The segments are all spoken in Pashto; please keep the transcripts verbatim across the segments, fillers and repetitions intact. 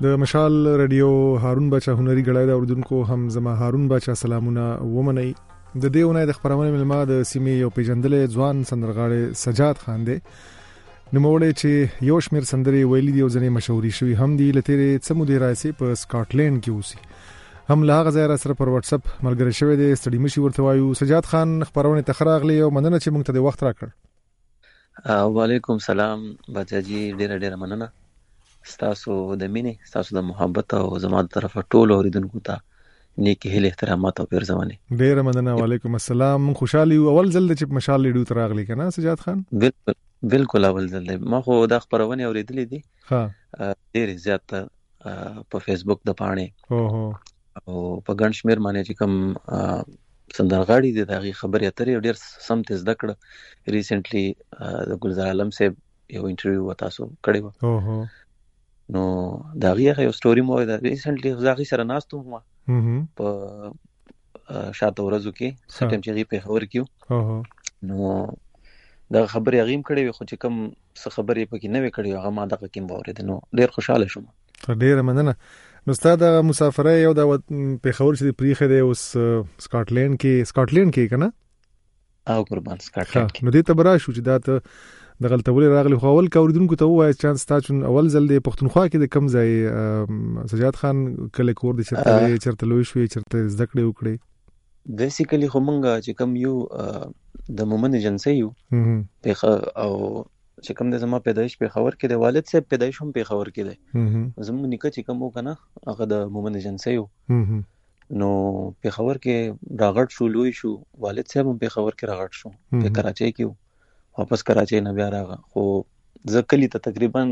د مشال رادیو هارون بچا هنري غړای د اردوونکو هم زما هارون بچا سلامونه ومني. د دې ونې د خبرونه ملما د سیمې یو پیژندل ځوان سندرغاړي سجاد خان دی. نو موړې چې یو شمیر سندري ویلي دی او ځنې مشهوري شوی هم دی لته سمو دی راسي په سکاټلند کې اوسي. هم لا غزا سره پر واتس اپ ملګری شوی دی ستړي مشي ورته وایو. سجاد خان خبرونه تخراغلی او مننه چې موږ ته د وخت راکړ. وعلیکم سلام بچاجي ډیر ډیر مننه تاسو د مینې تاسو د محبت او زما د طرفه ټول اوریدونکو ته نیکی هیله احترامات او پیر زمانه ډیر مننه. وعلیکم السلام. خوشحالي اول ځل چې مشال لیډو تراغلی کنه سجاد خان؟ بالکل بالکل اول ځل ما خو د خبرونه اوریدلې دي ها ډیر زیات په فیسبوک د پاڼې اوه او په ګڼ شمیر باندې چې کوم سندرغاړي د دغه خبرې اترې ډیر سم تیز دکړه. ریسنټلی د ګلزار عالم صاحب یو انټرویو وتاسو کړی و اوه نو دغه یو ستوري مو د ریسنټلی غزاغي سره ناستو ما په شاته ورځو کې سټم چې په خبر کیو اوه نو دا خبرې غیم کړي خو چې کوم څه خبرې پکې نه وکړي هغه ما دغه کې باور نو ډیر خوشاله شوم. ډیر مننه. نو ستاسو د مسافرۍ یو د په خبر چې پریخه دی اوس سکاټلند کې سکاټلند کې کنه او قربان سکاټلند نو دې ته برا شو چې دا ته د غلطولې راغلی خو اول کوردونکو ته وایي چانس تاسو اول ځل د پښتونخوا کې د کم ځای سجاد خان کله کور دي چرته چرته لوي شوی چرته زده کړې وکړي. بیسیکلی خو مونږ چې کم یو د مومن ایجنسی یو په او چې کوم د زما پیدایش په خبر کې د والد صاحب پیدایش هم په خبر کې ده زموږ نیکه چې کوم وکنه هغه د مومن ایجنسی یو نو په خبر کې راغټ شو لوی شو والد صاحب هم په خبر کې راغټ شو په کراچۍ کې واپس کراچۍ نه بیا راغ خو ځکلی ته تقریبا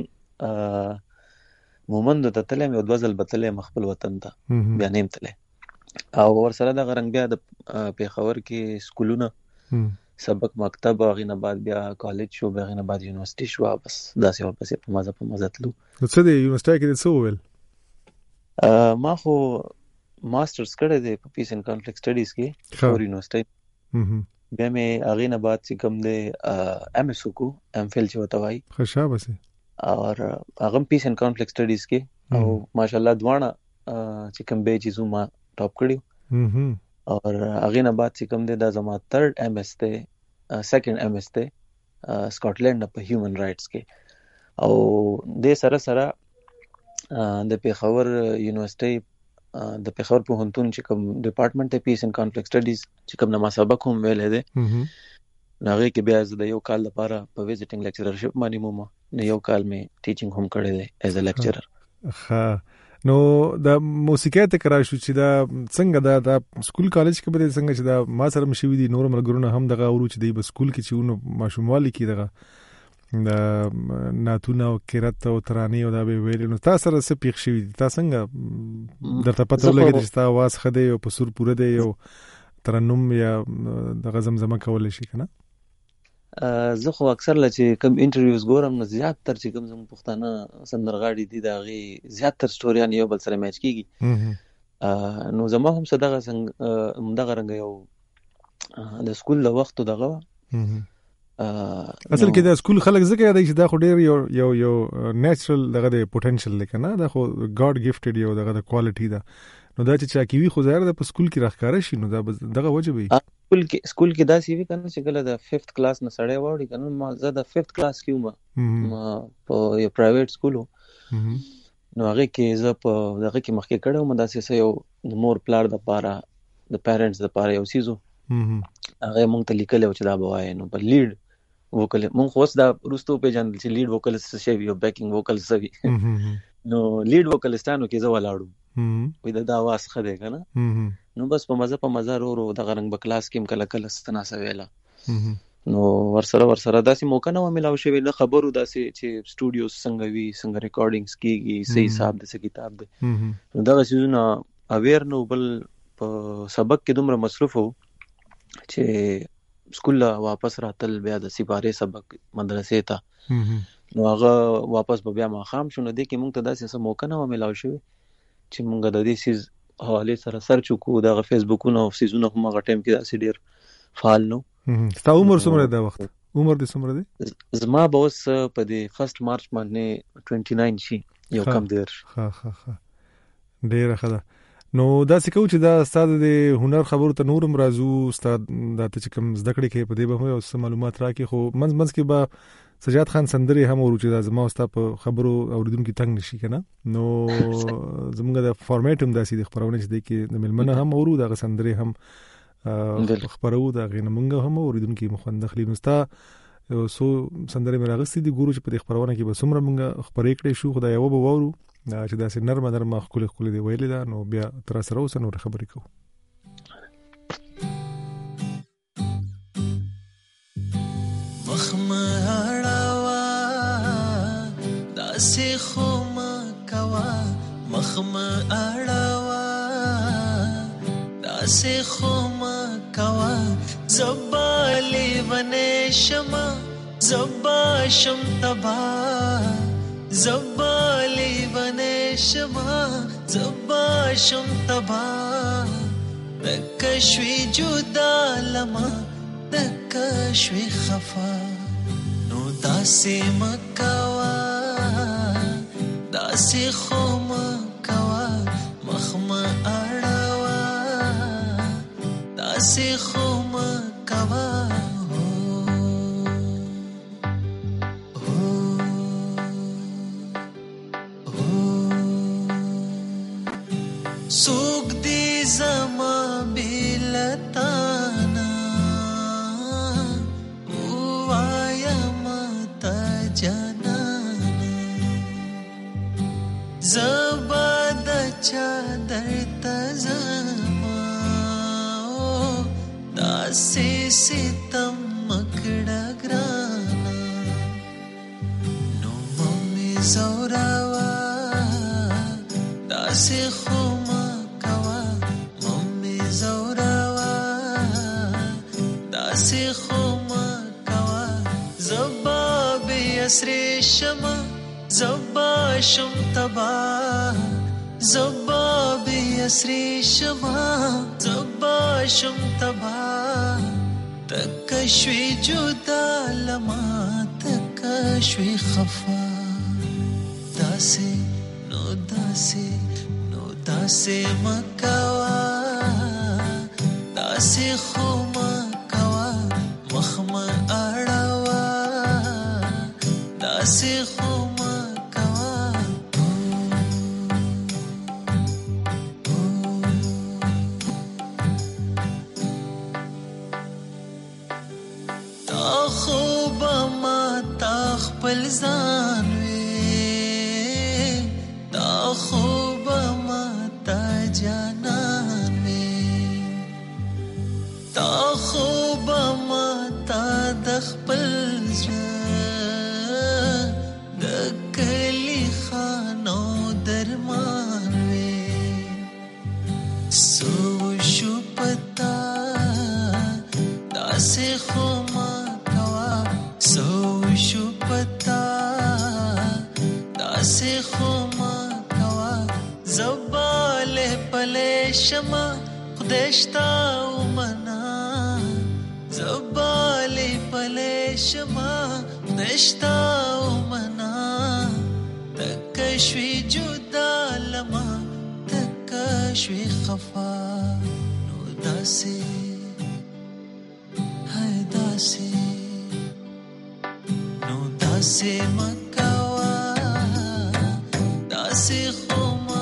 مومن د تتلم یو دوزل بتلې مخبل وطن ته بیا نیم تله او ور سره د غرنګ بیا د په خبر کې سکولونه سبق مکتب غینه بعد بیا کالج شو بیا غینه بعد یونیورسيټي شو بس داسې واپس په مزه په مزه تلو. څه دی یونیورسيټي کې څه ویل؟ ما خو ماسترز کړی دی په پیس اینڈ کانفلکټ سټډیز کې فور یونیورسيټي بیا مې غینه بعد چې کوم دی ایم ایس کو ایم فیل چې وته وای خوشاله بس اور هغه پیس اینڈ کانفلکټ سټډیز کې او ماشاءالله دوانه چې کوم به چیزو ما ټاپ کړیو اور هغه نه بعد چې کوم دی دا زما تھرد ایم ایس ته سیکنډ ایم ایس ته سکاټلند په هیومن رائټس کې او د سره سره د پیښور یونیورسيټي د پیښور په هنتون چې کوم ډپارټمنټ ته پیس اینڈ کانفلکټ سټډیز چې کوم ما سبق هم ویلې ده هغه کې بیا د یو کال لپاره په ویزټینګ لیکچررشپ باندې مو نه یو کال مې ټیچینګ هم کړی دی ایز ا لیکچرر. ها نو د موسیقۍ ته کرا شو چې دا څنګه دا د سکول کالج کې به څنګه چې دا ما سره مشوي دي نور مرګرونه هم دغه ورو چې دی په سکول کې چې ونو ماشوموالي کې دغه د ناتونه او قرات او ترانه او دا به ویل نو تاسو سره څه پیښ شوی دي تاسو څنګه درته پته ولګی چې تاسو واس خده او په سور پوره دی او ترنم یا د زمزمه کول شي کنه. زه خو اکثر لچې کوم انټرویوز ګورم نو زیات تر چې کوم زموږ پښتانه سندرغاړي دي دا غي زیات تر سټوریان یو بل سره میچ کیږي نو زما هم صدقه څنګه دغه رنګ یو د سکول له وخت دغه اصل کې د سکول خلک ځکه یاد چې دا خو ډیر یو یو یو نیچرل دغه د پوتنشل لیکنه دا خو ګاډ گیفټډ یو دغه د کوالټي دا نو دا چې چا کیوي خو ظاهر د په سکول کې راخاره شي نو دا دغه وجه وي سکول کې سکول کې دا سی وی کنه چې کله د ففتھ کلاس نه سړی وړي کنه ما زه د ففتھ کلاس کې ما په یو پرایویټ سکول نو هغه کې زه په دغه کې مخکې کړم دا څه یو مور پلار د پاره د پیرنټس د پاره یو سیزو هغه مونږ ته لیکل او چې دا بوای نو په لیډ وکل مونږ خو دا روستو په جان چې لیډ وکل څه شی یو بیکینګ وکل څه نو لیډ وکلستانو کې زه ولاړم وې دا د आवाज خده کنه نو بس په مزه په مزه ورو ورو د غرنګ په کلاس کې کله کله ستنا سویلا نو ورسره ورسره داسې موقع نه ملاو شوی نه خبرو داسې چې سټوډیوز څنګه وی څنګه ریکارډینګز کیږي صحیح حساب د کتاب دی نو دا شیزونه اویر نو بل په سبق کې دومره مصروف وو چې سکول واپس راتل بیا د سپاره سبق مدرسې ته نو هغه واپس بیا ما خام شونه دي کې مونږ ته داسې سم موقع نه ملاو شوی چې مونږ د دې سیز حواله سره سرچ وکړو د فیسبوکونو او سیزونه هم هغه ټایم کې داسې ډیر فعال نو. ستا عمر څومره دی وخت؟ عمر دې څومره دی؟ زما به اوس په دې فرست مارچ باندې نوي نوي شي یو کم دیر. ها ها ها ډیر ښه ده. نو دا څه کوي چې دا استاد د هنر خبرو ته نورم راځو استاد دا چې کوم زده کړې کې په دې به یو څه معلومات راکې خو منځ منځ کې به سجاد خان سندري هم ورو چې دا زما استاد په خبرو اوریدونکو تنگ نشي کنه. نو زموږ د فارمیټ هم داسې د خبرونه چې د کې د ملمنه هم ورو دا سندري هم خبرو دا غینه مونږ هم اوریدونکو مخندخلی نوستا سو سندري مراغستې دي ګورو چې په دې خبرونه کې به سمره مونږ خبرې کړې شو خدای یو به وورو چې دا سي نرمه نرمه خپل خپل دی ویل دا نو بیا تر سره اوس نور خبرې کوو. مخم اړوا داسې خو ما کوا مخم اړوا داسې خو ما کوا زبالي ونې شما زبا شم تبا زبالی بنے شما زبا شم تبا دکشوی جدا لما دکشوی خفا نو داسی مکوا داسی خو مکوا مخم اڑوا داسی خو مکوا سوک دی زما بیلتانا وایا متا جانانا زباد چادر تزما داسی ستم مکڑا گرانا نو ممی زوراوا داسی خوما اسری شما زبا شم تبا زبا بی اسری شما زبا شم تبا تکشوی جدا لما تکشوی خفا داسی نو داسی نو داسی مکوا داسی خو مکوا مخم اڑوا داسی خو مکوا تا خوب ما تا خپل ځان وې تا خوب ما تا جانان وې تا خوب ما تا د خپل شما خدشتا ومنا زبالی پلی شما خدشتا ومنا تکشوی جدا لما تکشوی خفا نو داسی ہے داسی نو داسی مکوا داسی خوما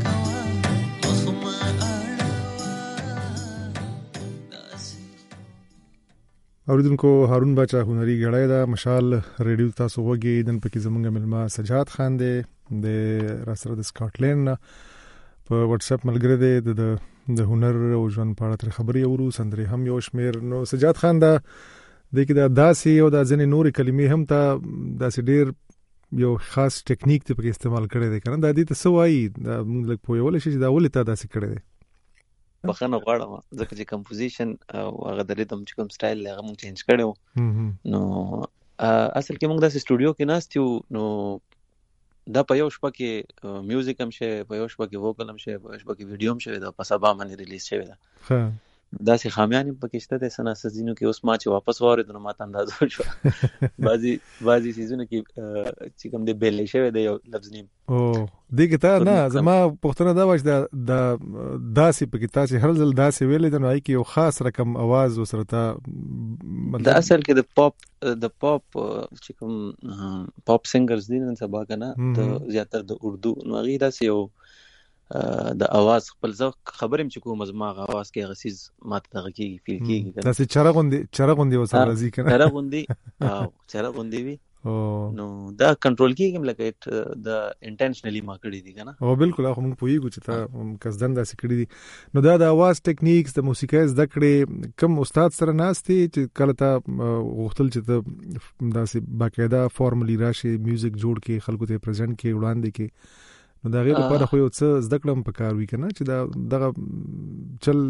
اوریدونکو هارون باچا هنري غړای دا مشال ریډیو تاسو وګورئ دن پکې زمونږ ملما سجاد خان دی د راسره د سکاټلند په واتس اپ ملګری دی د د هنر او ژوند په اړه خبرې ورو سندري هم یو شمیر نو سجاد خان دا د کې دا داسي او د ځنې نورې کلمې هم ته داسې ډېر یو خاص ټیکنیک ته پکې استعمال کړی دی کنه دا دې ته سوای دا موږ لږ پوهول شي دا ولې ته داسې کړی دی بخنه غواړم ځکه چې کمپوزیشن او هغه د ریتم چې کوم سټایل هغه مونږ چینج کړو نو اصل کې موږ د سټوډیو کې ناستیو نو دا په یو شپه کې میوزیک هم شه په یو شپه کې ووکل هم شه په یو شپه کې ویډیو هم شه دا په سبا باندې ریلیز شوی دا داسې خامیان پکې شته د سناسزینو کې. اوس ما چې واپس واورېدو نو ماته اندازه شو بعضي بعضي سیزونه کې چې کوم د بیلې شوی دی یو لفظ نیم او دې کې تا نه زما پښتنه دا واش د داسې پکې تا چې هر ځل داسې ویلې د نوای کې یو خاص رقم आवाज وسره تا د اصل کې د پاپ د پاپ چې کوم پاپ سنگرز دي نن سبا کنه د زیاتره د اردو نو غي داسې یو د आवाज خپل ځکه خبرم چې کوم زما आवाज کې غسیز ماته دغه کیږي فیل کیږي کنه داسې چرغوندي چرغوندي وسره راځي کنه چرغوندي او چرغوندي وي او نو دا کنټرول کیږي لکه دا انټنشنلی ما کړی دي کنه او بالکل خو موږ پوهیږو چې تا قصدن داسې کړی دي. نو دا د आवाज ټیکنیکس د موسیقۍ زده کړې کوم استاد سره ناستي چې کله تا غوښتل چې ته داسې باقاعده فارملی راشي میوزیک جوړ کې خلکو ته پریزنټ کې وړاندې کې نو دا غیر لپاره خو یو څه زده کړم په کار وی کنه چې دا دغه چل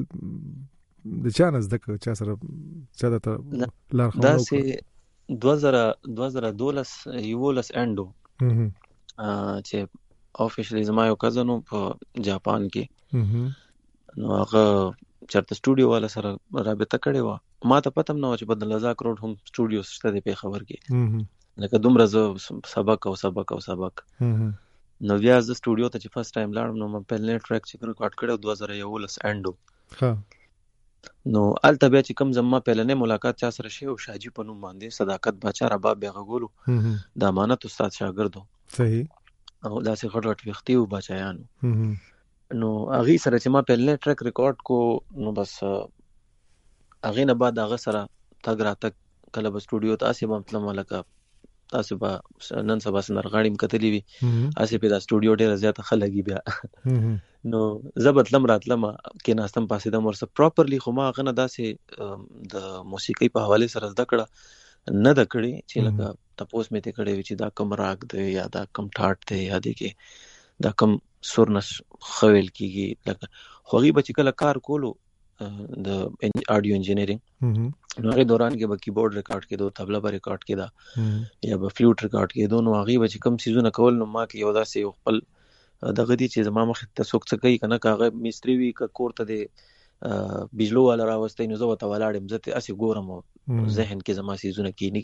د چانس دغه چا سره چا د لار خو دا سه دوه زره دولس یولس انډو چې افیشلی زما یو کزنو په جاپان کې نو هغه چرته سټوډیو والا سره رابطه کړې و ما ته پته نه و چې بدل لزاک روډ هم سټوډیو شته دی په خبر کې لکه دومره زه سبق او سبق او سبق نو بیا زه سټوډیو ته چې فرست ټایم لاړم نو ما پهلنی ټریک چې ریکارډ کړو دوه زره یولس انډو ها نو الته بیا چې کوم زما پهلنی ملاقات چا سره شی او شاجی په نوم باندې صداقت بچا رباب بیا غولو د امانت استاد شاګردو صحیح او داسې غټ غټ وختي او بچایانو نو هغه سره چې ما پهلنی ټریک ریکارډ کو نو بس هغه نه بعد هغه سره تګ را تک کله به سټوډیو ته اسې مطلب ملکه تاسو به نن سبا سندرغاړي مکتلې وي اسې په دا سټوډیو ډېر زیات خلګي بیا نو زبط لم راتلم کې ناستم پاسې د مرسه پراپرلی خو ما غنه داسې د موسیقي په حواله سره زده کړه نه د کړي چې لکه تاسو مې ته کړي چې دا کم راګ دی یا دا کم ټاټ دی یا دی کې دا کم سورنس خویل کیږي لکه خوغي بچ کله کار کولو د آډیو انجینیرینګ نو هغه دوران کې به کیبورډ ریکارډ کېدو تبلا به ریکارډ کېدا یا به فلوټ ریکارډ کېدو نو هغه به کم سیزونه کول نو ما کې یو داسې یو خپل دغه دي چې زما مخ ته څوک څه کوي کنه کاغه میستری وی ک کوړه د بجلو والا راوستي نو زه وته ولاړم زه اسی ګورم ذهن کې زما سیزونه کې نه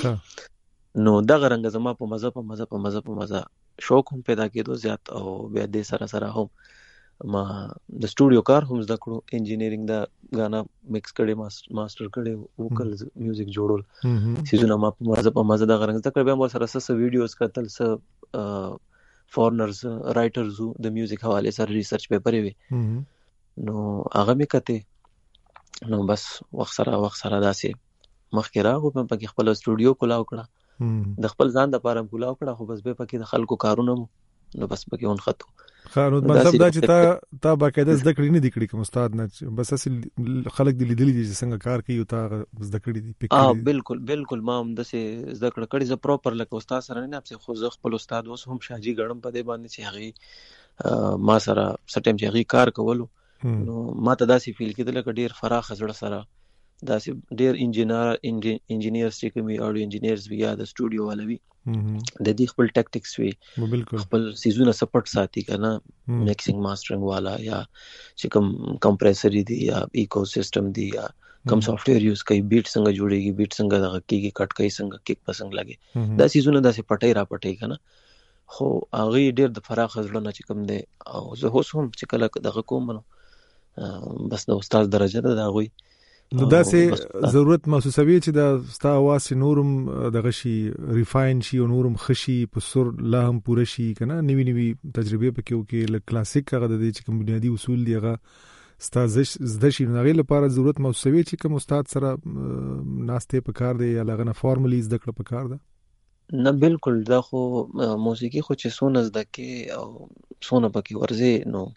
کنه نو دغه رنګ زما په مزه په مزه په مزه په مزه شوق هم پیدا کېدو زیات او بیا دې سره سره هم ما د سټوډیو کار هم زده کړو انجینیرینګ دا غانا مکس کړي ماستر کړي وکل میوزیک جوړول سیزونه ما په مزه په مزه دا غرنګ زده کړ بیا مو سره سره ویډیوز کتل سره فورنرز رائټرز د میوزیک حواله سره ریسرچ پیپر وی نو هغه مې کته نو بس وخت سره وخت سره داسې مخکې راغو په پکې خپل سټوډیو کولاو کړه د خپل ځان د پاره کولاو کړه خو بس به پکې د خلکو کارونه نو بس پکې اون خطو خانو مطلب دا چې تا تا باقاعده زده کړې نه دي کړې کوم استاد نه بس اصل خلک دي لیدلې دي چې څنګه کار کوي او تا زده کړې دي پکې اه بالکل بالکل ما هم د څه زده کړې کړې ز پراپر لکه استاد سره نه اپ خو زه خپل استاد اوس هم شاجي ګړم په دې باندې چې هغه ما سره سټیم چې هغه کار کولو نو ما ته داسې فیل کېدل لکه ډیر فراخ زړه سره داسې ډیر انجینر انجینیر چې کومي اډیو انجینیرز بیا د سټوډیو والوي د دې خپل ټیکټکس وی خپل سیزونه سپورټ ساتي کنه میکسینګ ماسترینګ والا یا چې کوم کمپریسر دی یا ایکو سیستم دی یا کوم سافټویر یوز کوي بیټ څنګه جوړیږي بیټ څنګه دغه کیږي کټ کوي څنګه کیک پسنګ لګي دا سیزونه داسې پټي را پټي کنه خو هغه ډیر د فراخ زړه نه چې کوم دی او زه هوس هم چې کله دغه کوم نو بس د استاد درجه ده دا غوي نو دا سه ضرورت محسوسوي چې دا ستا आवाज نورم دغه شي ریفاین شي او نورم خشي په سر لا هم پوره شي کنه نوی نوی تجربه پکې وکي ل کلاسیک هغه د دې چې کوم بنیادی اصول دی هغه ستا زده شي نو غیر لپاره ضرورت محسوسوي چې کوم استاد سره ناشته په کار دی یا لغنه فارملی زده کړ په کار ده نه بالکل دا خو موسیقي خو چې سونه زده کې او سونه پکې ورځي نو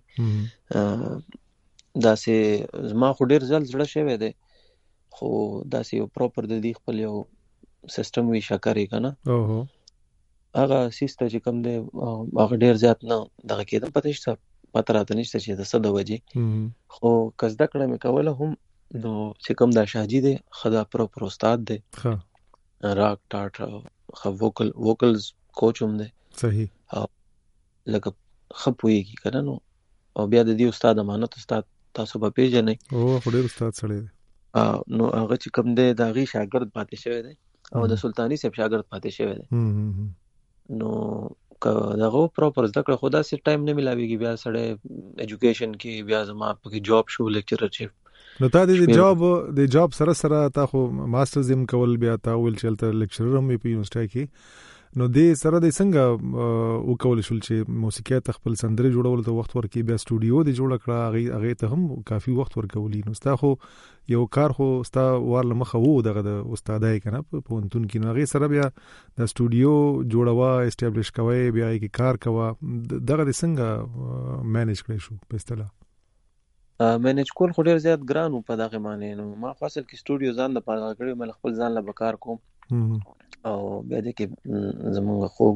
کیږي دا سه زما خو ډیر ځل زړه شوی دی خو دا سه یو پراپر د دې خپل یو سیستم وی شکرې کنه اوه هغه سیستم چې کوم دی هغه ډیر زیات نه دغه کېدم پته شته پته راته نشته چې د څه د وجې خو کزده کړه مې کوله هم نو چې کوم دا شاجي دی خدا پراپر استاد دی ها راک ټاټ خو ووکل ووکلز کوچ هم دی صحیح لکه خپوي کی کنه نو او بیا د دې استاد امانت استاد تاسو به پیژنئ. او ډېر استاد سړی دی. نو هغه چې کوم دی د هغې شاګرد پاتې شوی دی او د سلطاني صاحب شاګرد پاتې شوی دی. نو که دغه پراپر زده کړه، خو داسې ټایم نه میلاویږي بیا سړی ایجوکیشن کې، بیا زما پکې جاب شو لیکچرر چیف. نو تا د جاب د جاب سره سره تا خو ماسترز هم کول، بیا تا ویل چې هلته لیکچرر هم په یونیورسټۍ کې، نو دې سره د څنګه وکولی شول چې موسیقۍ ته خپل سندرې جوړولو ته وخت ورکړي، بیا سټوډیو دې جوړه کړه، هغې هغې ته هم کافي وخت ورکولی. نو ستا خو یو کار خو ستا وار له مخه و دغه د استادۍ که نه په پوهنتون کې، نو هغې سره بیا د سټوډیو جوړوه، اسټابلیش کوئ، بیا هغې کې کار کوه، دغه دې څنګه مینج کړی شو په اصطلاح؟ مینج کول خو ډېر زیات ګران و په دغه معنی. نو ما خو اصل کې سټوډیو ځان لپاره کړی، مې خپل ځان له به کار کوم، او بیا دې کې زمونږ خوږ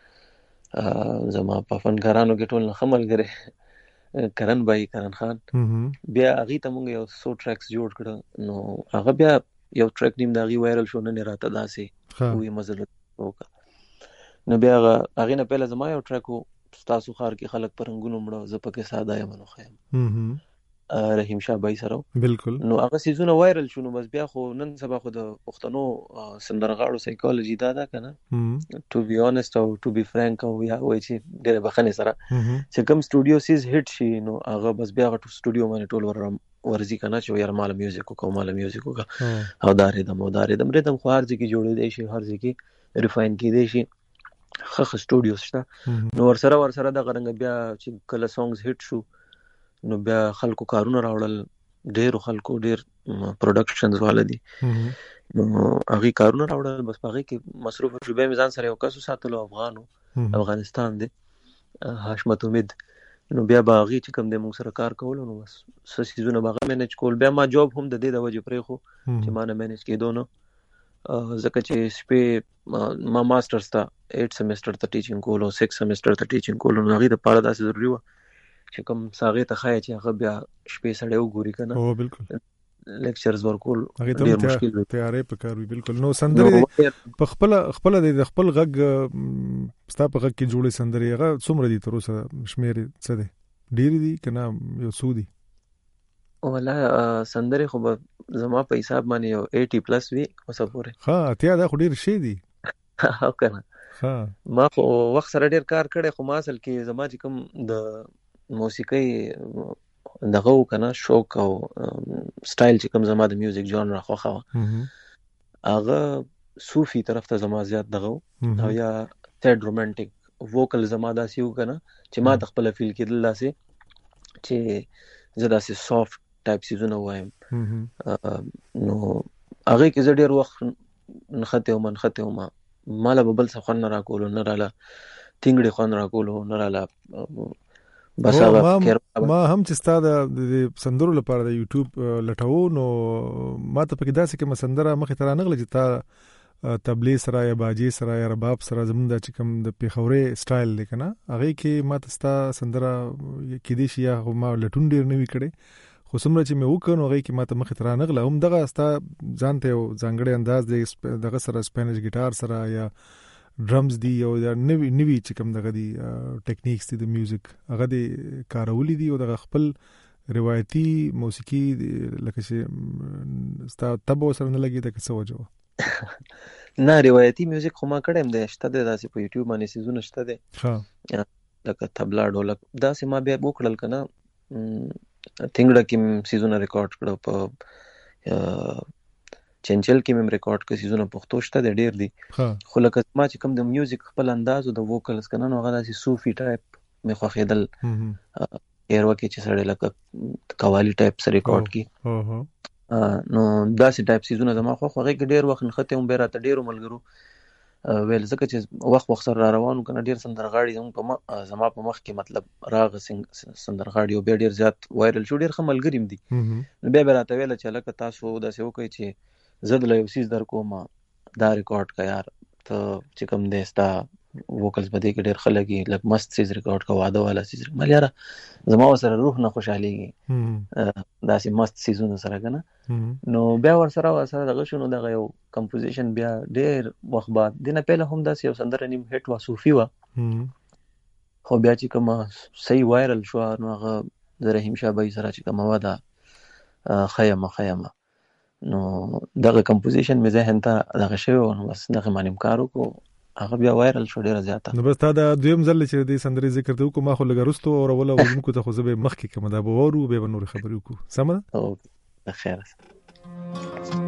ورور زما په فنکارانو کې ټول نه ښه ملګری کرن بھائی، کرن خان، بیا هغې ته مونږ یو څو ټریکس جوړ کړه. نو هغه بیا یو ټریک نیم د هغې وایرل شو، نن یې راته داسې ووایي مزه وکړه. نو بیا هغې نه پهله زما یو ټریک و، ستاسو ښار کې خلک په رنګونو مړه، زه پکې ساده یم نو ښه یم، رحیم شاه بای سره. بالکل. نو هغه سیزونه وایرل شو. نو بس بیا خو نن سبا خو د پښتنو سندرغاړو سایکالوجي دا ده که نه، ټو بی آنست او ټو بی فرانک، او یا وایي چې ډېرې بخښنې سره چې کوم سټوډیو سیز هیټ شي، نو هغه بس بیا هغه سټوډیو باندې ټول ور ورځي که نه چې یاره ماله میوزیک وکړه، ماله میوزیک وکړه، او دا ریدم او دا ریدم ریدم خو هر ځای کې جوړېدی شي، هر ځای کې ریفاین کېدی شي، ښه ښه سټوډیوز شته. نو ورسره ورسره دغه رنګه بیا چې کله سانګز هیټ شو، نو بیا خلکو کارونه راوړل، ډېرو خلکو ډېر پروډکشنز والا دي، نو هغې کارونه راوړل، بس په هغې کې مصروف شو. بیا مې ځان سره یو کس وساتلو، افغان و، افغانستان دی، حشمت امید. نو بیا به هغې چې کوم دی موږ سره کار کولو، نو بس څه څیزونه به هغه مینج کول. بیا ما جاب هم د دې د وجې پرېښو چې ما نه مینج کېدو نه، ځکه چې شپې ما ماسټرز ته ایټ سیمسټر ته ټیچینګ کولو، سکس سیمسټر ته ټیچینګ کولو، نو هغې دپاره داسې ضروري وه چې کوم هغې ته ښایي چې هغه بیا شپې سړی وګوري که نه. او بالکل لیکچرز ورکول ډېر مشکل وي، تیاری پکار وي. بالکل. نو سندرې په خپله خپله د خپل غږ ستا په غږ کې جوړې سندرې هغه څومره دي تر اوسه شمېر څه دی؟ ډېرې دي که نه یو څو دي؟ والله سندرې خو به زما په حساب باندې یو ایټي پلس وي اوسه پورې. ښه، اتیا دا خو ډېر شی دي. او که نه ما خو وخت سره ډېر کار کړی، خو ما اصل کې زما چې کوم د موسیقۍ دغه و که نه شوق او سټایل چې کوم زما د میوزیک جانر خوښه وه، هغه صوفي طرف ته زما زیات دغه و، او یا سیډ رومانټیک ووکل زما داسې و که نه چې ما ته خپله فیل کېدل داسې چې زه داسې سافټ ټایپ څیزونه ووایم. نو هغې کې زه ډېر وخت نښتې وم نښتې وم، ما له به بل څه خوند نه راکولو، نه راله تینګړې خوند راکولو، نه راله بس هغه ما هم چې ستا د سندرو لپاره د یوټیوب لټوو، نو ما ته پکې داسې کومه سندره مخې ته رانغله چې تا تبلې سره یا باجې سره یا رباب سره زمونږ دا چې کوم د پېښورۍ سټایل دی که نه، هغې کې ما ته ستا سندره کېدی شي یا ما لټون ډېر نه وي کړی، خو څومره چې مې وکړ نو هغې کې ما ته مخې ته رانغله. هم دغه ستا ځان ته یو ځانګړی انداز دی دغه سره، سپینش ګیټار سره یا ډرمز دی، او نوی نوی چې کوم دغه دی ټیکنیکس دي د میوزیک هغه دی کارولی دي، او دغه خپل روایتي موسیقي لکه چې ستا تبه ورسره نه لګېده که څه وجه وه؟ نه، روایتي میوزیک خو ما کړی هم دی، شته دی داسې په یوټیوب باندې سیزونه شته دی، لکه تبلا ډولک داسې ما بیا وکړل که نه. تینګړه کې مې سیزونه ریکارډ کړه، په چنچل کې مې ریکارډ کړه سیزونه، پښتو شته دی ډېر دي، خو لکه ما چې کوم د میوزیک خپل انداز او د ووکلز که نه، نو هغه داسې صوفي ټایپ مې خوښېدل، ایروه کې چې سړی لکه قوالي ټایپ سره ریکارډ کړي، نو داسې ټایپ سیزونه زما خوښ. هغې کې ډېر وخت نښتې وم، بیا راته ډېرو ملګرو ویل، ځکه چې وخت وخت سره را روان وو که نه، ډېر سندرغاړي زموږ په زما په مخ کې مطلب راغه سندرغاړي، او بیا ډېر زیات وایرل شو، ډېر ښه ملګري هم دي. نو بیا به راته ویله چې هلکه تاسو داسې وکړئ چې زه دله یو څیز در کوم، دا ریکارډ که یار، ته چې کوم دی ستا ووکلز به دې کې ډېر ښه لګي، لږ مست څیز ریکارډ که، واده والا څیز. مل یاره زما ورسره روح نه خوشحالېږي داسې مست څیزونو سره که نه. نو بیا ورسره ورسره دغه شو، نو دغه یو کمپوزیشن بیا ډېر وخت بعد، دې نه پهله هم داسې یو سندره نیم هیټ وه، صوفي وه، خو بیا چې کومه صحیح وایرل شوه، نو هغه د رحیم شاه بای سره چې کومه وه دا خیمه خیمه نو دغه کمپوزیشن مې ذهن ته دغه شوی و نو بس دغه ما نیم کار وکړو هغه بیا وایرل شو ډېره زیاته. نو بس تا دا دویم ځل چې دې سندرې ذکر دی وکړو ما خو لږ وروسته اورول اورونکو ته خو زه به مخکې کوم دا به واورو بیا به نورې خبرې وکړو سمه ده؟ او د خیر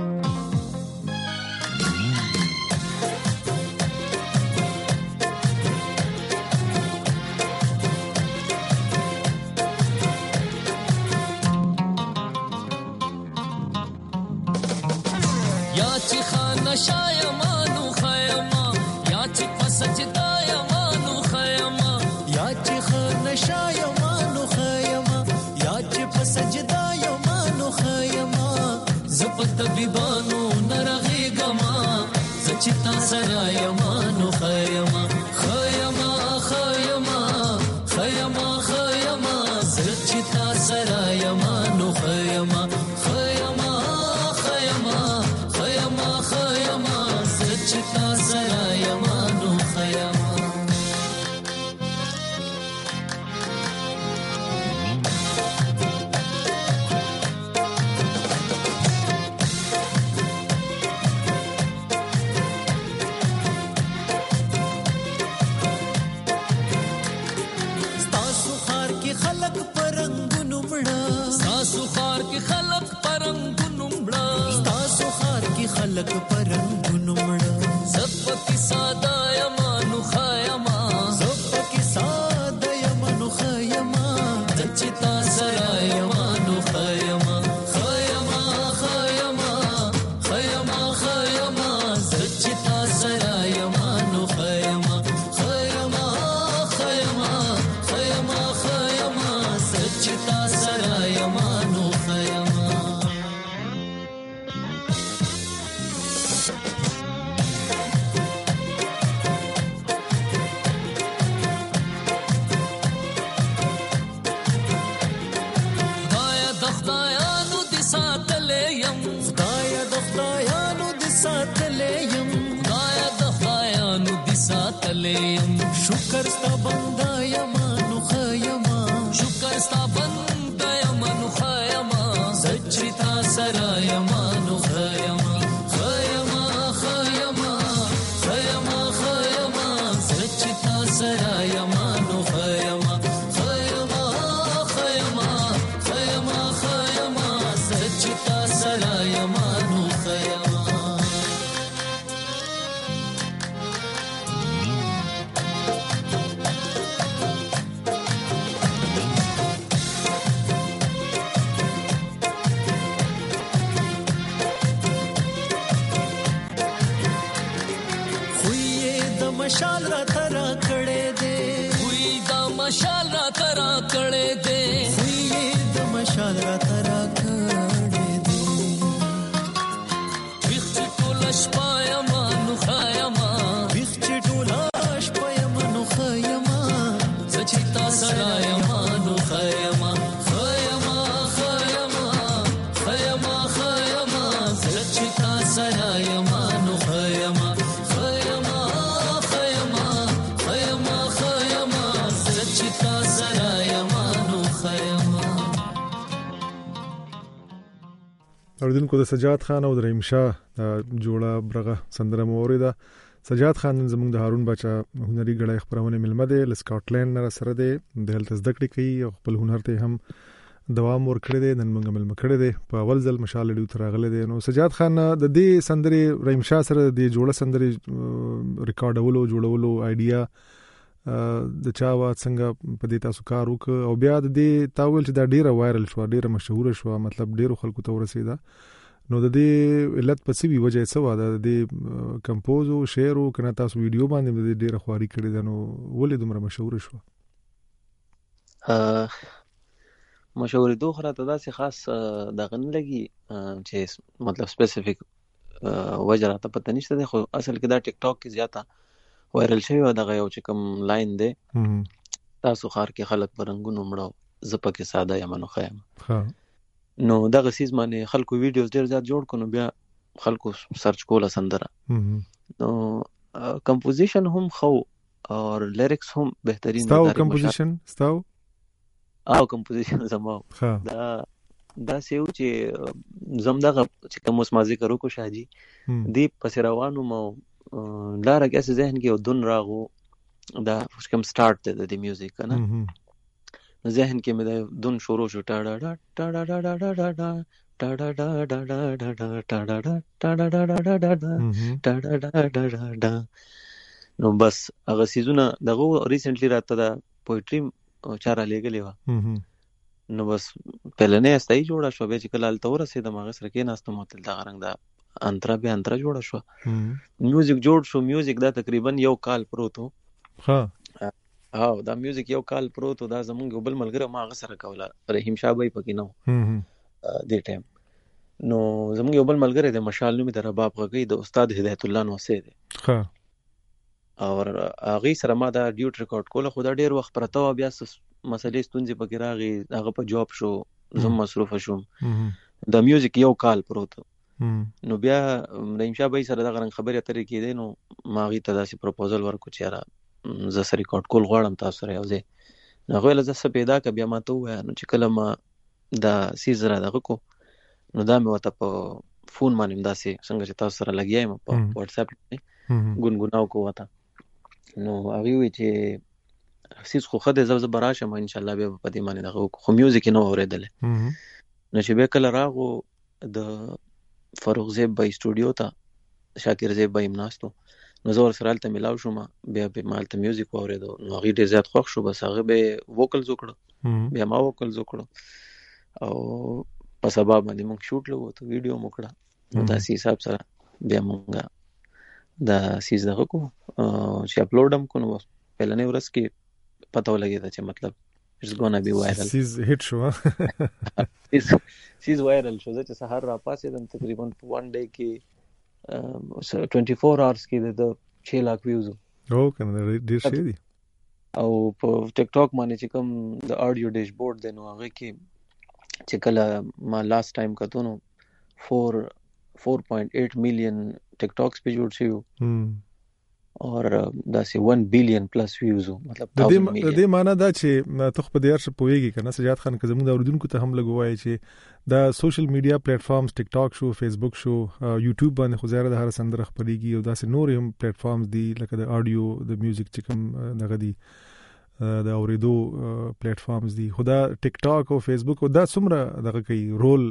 شایمانو خیما یا چې پسجدا یمانو خیما یا چې خان شایمانو خیما یا چې پسجدا یمانو خیما زپت بیبانو نرغی گما زچتا سرا یمانو خیما خیما خیما خیما خیما زچتا سرا یمانو خیما خلق پرنګونو مړه زپکی ساده یمانو خیما زپکی ساده یمانو خیما دچتا سرا یمانو خیما خیما خیما خیما خیما دچتا سرا یمانو خیما خیما خیما خیما خیما دچتا سرا یمانو خیما. شکر ستا بندا یمانو خیما شکر ستا بندا یمانو خیما سچتا سرا یمانو خیما خیما خیما خیما خیما سچتا سرا یمانو خیما خیما خیما خیما خیما سچتا سرا یمانو خیما. مشال را ترا کړه دے وی دا مشال را ترا کړه دے وی دا مشال را ترا کړه دے وخت ټول شپه یمانو خیما وخت ټول شپه یمانو خیما زچتا سرا یمانو خیما خیما خیما خیما خیما زچتا سرا یمانو خیما اوردونکو د سجاد خان او د رحیم شاه جوړه برغه سندره موریده. سجاد خان زموږ د هارون بچا هنري غړی خبرونه ملمه ده ل سکاټلند نه سره ده د هلته زده کړې کوي او خپل هنر ته هم دوام ورکړي دي نن موږ ملمه کړي دي په اول ځل مشال ډیو تراغله دي. نو سجاد خان د دې سندرې رحیم شاه سره د جوړه سندرې ریکارډولو جوړولو ایډیا د چاوا څنګه په دې تاسو کار وک او بیا د دې تاول چې دا ډیره وایرل شو ډیره مشهور شو مطلب ډیرو خلکو ته ورسیدا. نو د دې علت په سی وجه څه و د دې کمپوز او شعر او کنه تاسو ویډیو باندې د ډیره خواري کړی ده نو ولې دومره مشهور شو؟ ا مشهور دوه خره ته داسې خاص دغه نه لګي چې مطلب سپیسیفیک وجه راته پته نشته ده خو اصل کې دا ټیک ټاک کې زیاته وایرل شوی و دغه یو چې کوم لاین دی تاسو خار کې خلک برنګونو مړو زپه کې ساده یمنو خیم نو دغه سیز باندې خلکو ویډیوز ډیر زیات جوړ کونو بیا خلکو سرچ کوله سندره نو کمپوزیشن هم خو او لیریکس هم بهترین ستاو کمپوزیشن ستاو او کمپوزیشن زما دا دا سیو چې زمدغه چې کوم اوس ما ذکر وکړو شاجي دی پس روانو مو لاره کې ذهن کې او دن راغو دا کوم سٹارټ ته د میوزیک کنه ذهن کې مې د دن شروع شو ټا ډا ډا ټا ډا ډا ډا ډا ډا ټا ډا ډا ډا ډا ډا ټا ډا ډا ټا ډا ډا ډا ډا ټا ډا ډا ډا ډا. نو بس هغه سیزونه دغه ریسنټلی راته دا پوئټری چاره لګلې و. نو بس پهلنې استای جوړه شو به چې کله الته ورسېدم هغه سره کې ناستم متل دا غرنګ دا انترا به انترا جوړه شو. میوزیک جوړ شو. میوزیک دا تقریبا یو کال پروت و. ها او دا میوزیک یو کال پروت و. دا زمونږ بل ملګری ما هغه سره کوله رحیم شاه بای پکې نو دې ټایم. نو زمونږ یو بل ملګری د مشال نومي د رباب غږی د استاد هدایت الله نوسی دی. ها او هغه سره ما دا ډیوټ ریکارډ کوله. خو دا ډیر وخت پرته و. بیا مسلې ستونزې پکې راغی. هغه په جواب شو زم مصروف شوم. دا میوزیک یو کال پروت. نو بیا رحیم شاه بای سره دا غرنګ خبرې اترې کېدې. نو ما هغې ته داسې پروپوزل ورکړو چې یاره زه سره ریکارډ کول غواړم تاسو سره یو ځای. نو هغه ویله زه څه پیدا که بیا ما ته ووایه. نو چې کله ما دا سیز را دغه کو نو دا مې ورته په فون باندې داسې څنګه چې تاسو سره لګیا یم په واتساپ باندې ګونګوناو کو ورته. نو هغې ووایي چې سیز خو ښه دی زه زه به راشم انشاءالله بیا به په دې باندې دغه وکړو. خو میوزیک یې نه و اورېدلی. نو چې بیا کله راغو د فاروق زیب بای سټوډیو ته شاکر زیب بای هم ناست و. نو زه ورسره هلته میلاو شوم. بیا به ما هلته میوزیک واورېدو. نو هغې ډېر زیات خوښ شو. بس هغه به یې ووکلز وکړو. بیا ما ووکلز وکړو او په سبا باندې موږ شوټ لووتو ویډیو مو کړه. نو داسې حساب سره بیا موږ دا سیز دغه کو چې اپلوډ هم کو. نو پهلنۍ ورځ کې پته ولګېده چې مطلب it's gonna be viral. سیز هیټ شو. سیز وایرل شو. زه چې سهار را پاسېدم تقریبا په ون ډے کې ټوینټي فور آورس کې د چھ لاک ویوز او کنه ډیر شي دي. او په ټیک ټاک باندې چې کوم د آډیو ډیش بورډ دی نو هغه کې چې کله ما لاست ټایم کتو نو فور فور پوینٹ ایٹ ملین ټیک ټاکس په جوړ شي اور داسې ون بلین پلس ویوز. مطلب د دې معنی دا چې ته په دې ارشه پوهیږي کنه سجاد خان که زموږ د اوریدونکو ته هم لګوي چې دا سوشل میډیا پلیټ فارمز ټیک ټاک شو فیسبوک شو یوټیوب باندې خو زیاده د هر سندره خبريږي او داسې نور هم پلیټ فارمز دي لکه د آډیو د میوزیک چې کوم دغه دي د اوریدو پلیټ فارمز دي. خو دا ټیک ټاک او فیسبوک او دا څومره دغه کوي رول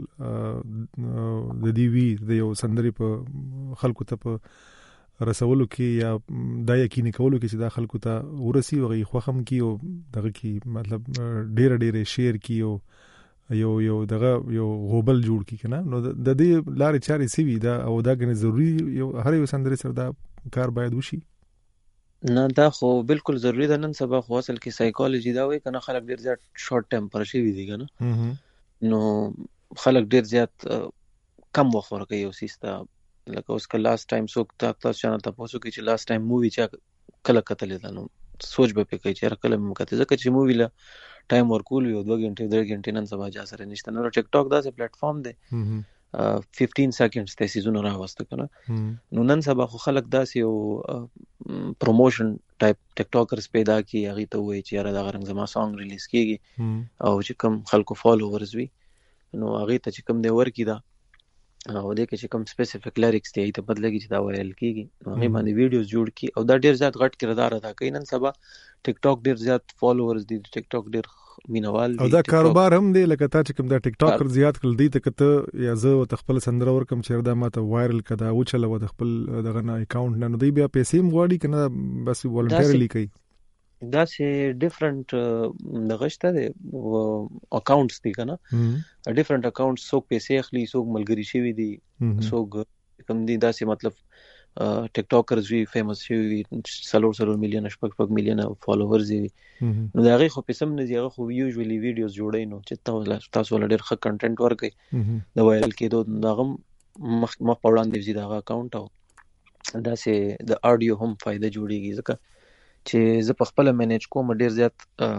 د دی وی د یو سندري په خلکو ته په رسولو کې یا دا یقیني کولو کې چې دا خلکو ته ورسي وغي خوخم کی او دغه کی مطلب ډېر ډېر شیر کی او یو یو دغه یو غوبل جوړ کی کنه. نو د دې لارې چارې سی وی دا او دا غني ضروری یو هر یو سندري سره دا کار باید وشي. نه دا خو بالکل ضروری ده. نن سبا خو اصل کې سایکالوجي دا وایي کنه خلک ډېر زیات شارټ ټیمپر شي وي دي کنه. نو خلک ډېر زیات کم وخت ورکوي یو سیستا. لکه اوس که لاست ټایم څوک تاسو چانه تاسو کې چې لاست ټایم مووی چا کله کتلې ده نو سوچ به پکې چې کله مې کته ځکه چې مووی لا ټایم ورکول یو دوه غنټې درې غنټې نن سبا جا سره نشته. نو ټیک ټاک دا سه پلیټ فارم دی ففټین سیکنډز ته سیزونه راوسته کنه. نو نن سبا خو خلک داسې یو پروموشن ټایپ ټیک ټاکرز پیدا کی هغه ته وایي چې یاره دا غرنګ زما سانګ ریلیز کیږي او چې کوم خلکو فالوورز وي نو هغه ته چې کوم دی ورکی دا او دې کې چې کوم سپیسیفیک لیریکس دی ته بدلږي چې دا وایرل کیږي نو هغه باندې ویډیوز جوړ کی او دا ډیر زیات غټ کردار ادا کوي. نن سبا ټیک ټاک ډیر زیات فالوورز دي ټیک ټاک ډیر مینوال دي او دا کاروبار هم دی لکه تا چې کوم دا ټیک ټاکر زیات کړل دي ته کته یا زه خپل سندره ورکم چې دا ماته وایرل کړه او چلو د خپل دغه نه اکاونټ نه دی بیا پیسې مغواړي کنه بس والنټریلی کوي. دا سه ډیفرنٹ دغشته دی اکاونټس دي کنه ډیفرنٹ اکاونټس څوک پیسې اخلي څوک ملګری شي وي دي څوک کوم دي دا سه مطلب ټیک ټاکرز وی فیمس شي وي سلور سلور میلیون شپږ شپږ میلیون فالوورز وي نو دا غي خو پیسم نه دیغه خو یوزولي ویډیوز جوړای نو چې تاسو ول ډیر ښه کنټینټ ورکړي دا وایرل کېدو داغه مخ مخ په وړاندې زی داغه اکاونټ او دا سه د آډیو هم فائدہ جوړیږي ځکه چې زه په خپل مینیج کوم ډیر زیات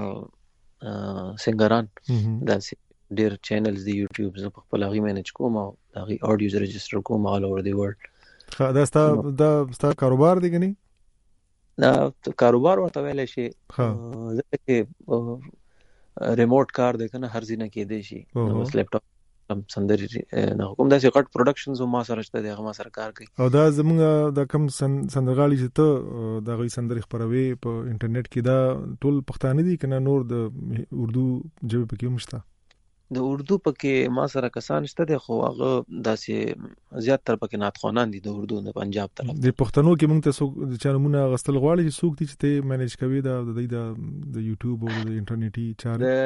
سنگران دا سه ډیر چینلز دی یوټیوب زه په خپل غي مینیج کوم او دا غي آډیوز ريجستره کوم آل اوور دی ورلد. دا ستا دا ستا کاروبار دی کني؟ دا کاروبار ورته ویل شي ځکه ریموټ کار دی کنه هر ځینه کې دی شي نو بس لپټاپ هم سندري نه کوم داسې غټ پروډکشنز ما سره شته دی هغه ما سره کار کوي. او دا زمونږ د کم سندرغاړي چې ته د غوي سندري خبروي په انټرنیټ کې دا ټول پښتانه دي کنه نور د اردو ژبه پکې هم شته؟ د اردو پکې ما سره کسان شته دي خو هغه داسې زیات تر پکې ناتخوانان دي د اردو د پنجاب طرف. د پښتنو کې موږ ته څوک د چانمونه غستل غواړي چې څوک دي چې ته مینیج کوي دا د د یوټیوب او د انټرنیټي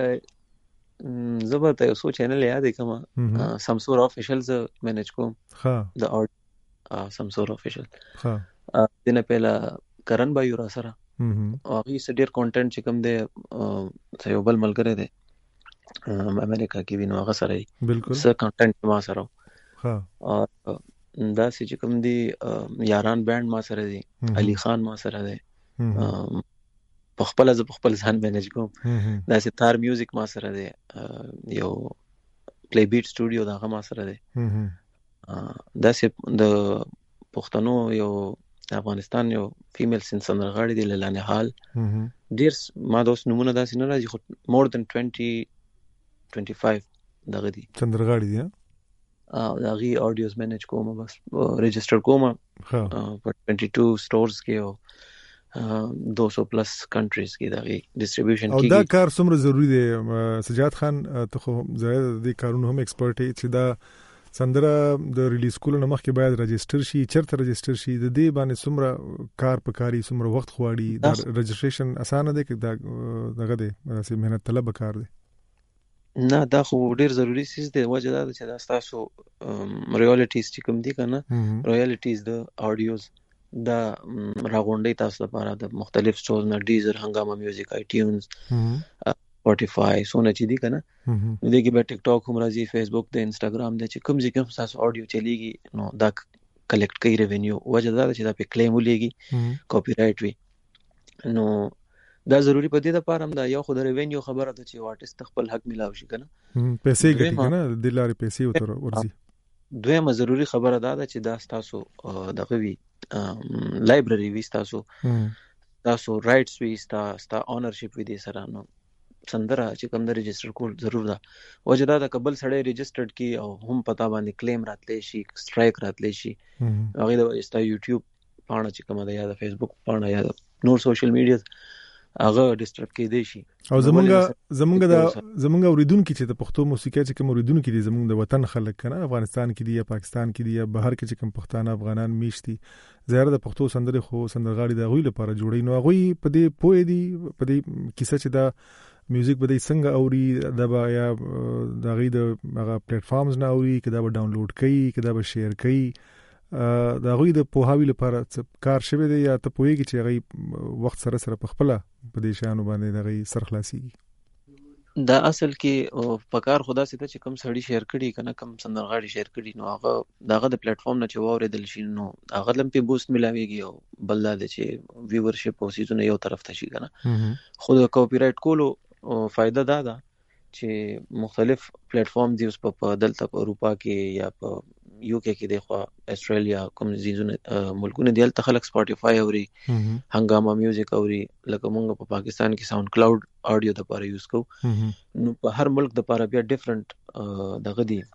چارې؟ زه به ته یو څو چینل یاد کړم. سمسور افیشل ز مینیج کوم. ها د اورډ سمسور افیشل. ها دنه پهلا کرن بایو را سره او هغه سټیر کانټینټ چې کوم دی ته یو بل ملګری دی امریکا کې وینو هغه سره بالکل سر کانټینټ ما سره. ها او دا چې کوم دی یاران بانډ ما سره دی، علي خان ما سره دی، په خپل ز په خپل ځان مینیج کوم. دا چې تار میوزیک ما سره دی، یو پلی بیټ سټوډیو دا ما سره دی. دا چې د پښتنو یو افغانستان یو فیمیل سندرغاړي دی لاله حال ډیر ما دوس نمونه دا سينه راځي خو مور دن twenty twenty-five دغه دي سندرغاړي دي. ا دغه اډیوز مینیج کوم بس ريجستر کوم په twenty-two سٹورز کې او two hundred پلس کنټریز کې دغه ډیسټریبیوشن کې. او دا کار څومره ضروری دی سجاد خان؟ ته خو زاید د کارونو هم ایکسپرټ چې دا سندره د ریلیز کولو نه مخکې باید رجسټر شي، چیرته رجسټر شي، د دې باندې څومره کار پکاري، څومره وخت غواړي؟ دا رجسټریشن اسانه دی که دا دغه دی سي مهنت طلب کار دی؟ نه دا خو ډیر ضروری سیس دی. وجه دا چې دا تاسو رویالټیز چې کوم دي کنه رویالټیز د اډیوز دا راغونډي تاسو لپاره د مختلف سټورز نه ډیزر، هنګاما میوزیک، آی ټیونز، سپوټیفای سونه چې دي کنه دې کې به ټیک ټاک هم راځي، فیسبوک د انستګرام د چې کوم ځای کې تاسو اډیو چلیږي نو دا کلیکټ کوي ریونیو. وجه دا چې دا په کلیم ولېږي کاپی رائټ وي نو دا ضروری په دې لپاره هم دا یو خو د ریونیو خبره ده چې آرټیست خپل حق ملاوي شي کنه پیسې ګټي کنه د لارې پیسې وتر ورزي. دویمه ضروری خبره دا ده چې دا تاسو دغه وی لایبرری وي، تاسو تاسو رائټس وي، تاسو اونرشپ وي دې سره نو سندره چې کوم د ريجستر کول ضرور ده. وجه دا د قبل سړی ريجسترډ کی او هم پتا باندې کلیم راتلې شي، سټرایک راتلې شي. هغه د استا یوټیوب پاڼه چې کومه ده یا د فیسبوک پاڼه یا نور سوشل میډیا هغه ډیسټرب کې دی شي. او زمونږ زمونږ د زمونږ اوریدونکو چې د پښتو موسیقي چې کوم اوریدونکو دي زمونږ د وطن خلک کنه افغانستان کې دي یا پاکستان کې دي یا بهر کې چې کوم پښتانه افغانان میشتي زیاره د پښتو سندرې خو سندرغاړي د غوي لپاره جوړي نو غوي په دې پوي دي په دې کیسه چې دا میوزیک به د څنګه اوري دا به یا د غي د هغه پلیټ فارمز نه اوري کدا به ډاونلوډ کوي کدا به شیر کوي دا غوي د پوهاوی لپاره کار شوی دی یا ته پوهیږي چې غي وخت سره سره په خپل په دې شانو باندې د غي سرخلاصي؟ دا اصل کې پکار خدا سي ته چې کم سړی شیر کړي کنه کم سندرغاړي شیر کړي نو هغه داغه د پلیټ فارم نه چې واوریدل شي نو هغه لم په بوست ملاويږي او بل دا چې ویورشپ او سيزونه یو طرف ته شي کنه. خو د کاپی رائټ کولو فائدہ دا ده چې مختلف پلیټ فارم دی اوس په دلته په اروپا کې یا په یو کې کې د خو استرالیا کوم زیزونه ملکونه دی ته خلک سپوټیفای اوري، هنګاما میوزیک اوري، لکه مونږ په پاکستان کې ساوند کلاود اډیو د لپاره یوز کوو نو په هر ملک د لپاره بیا ډیفرنٹ دغه دي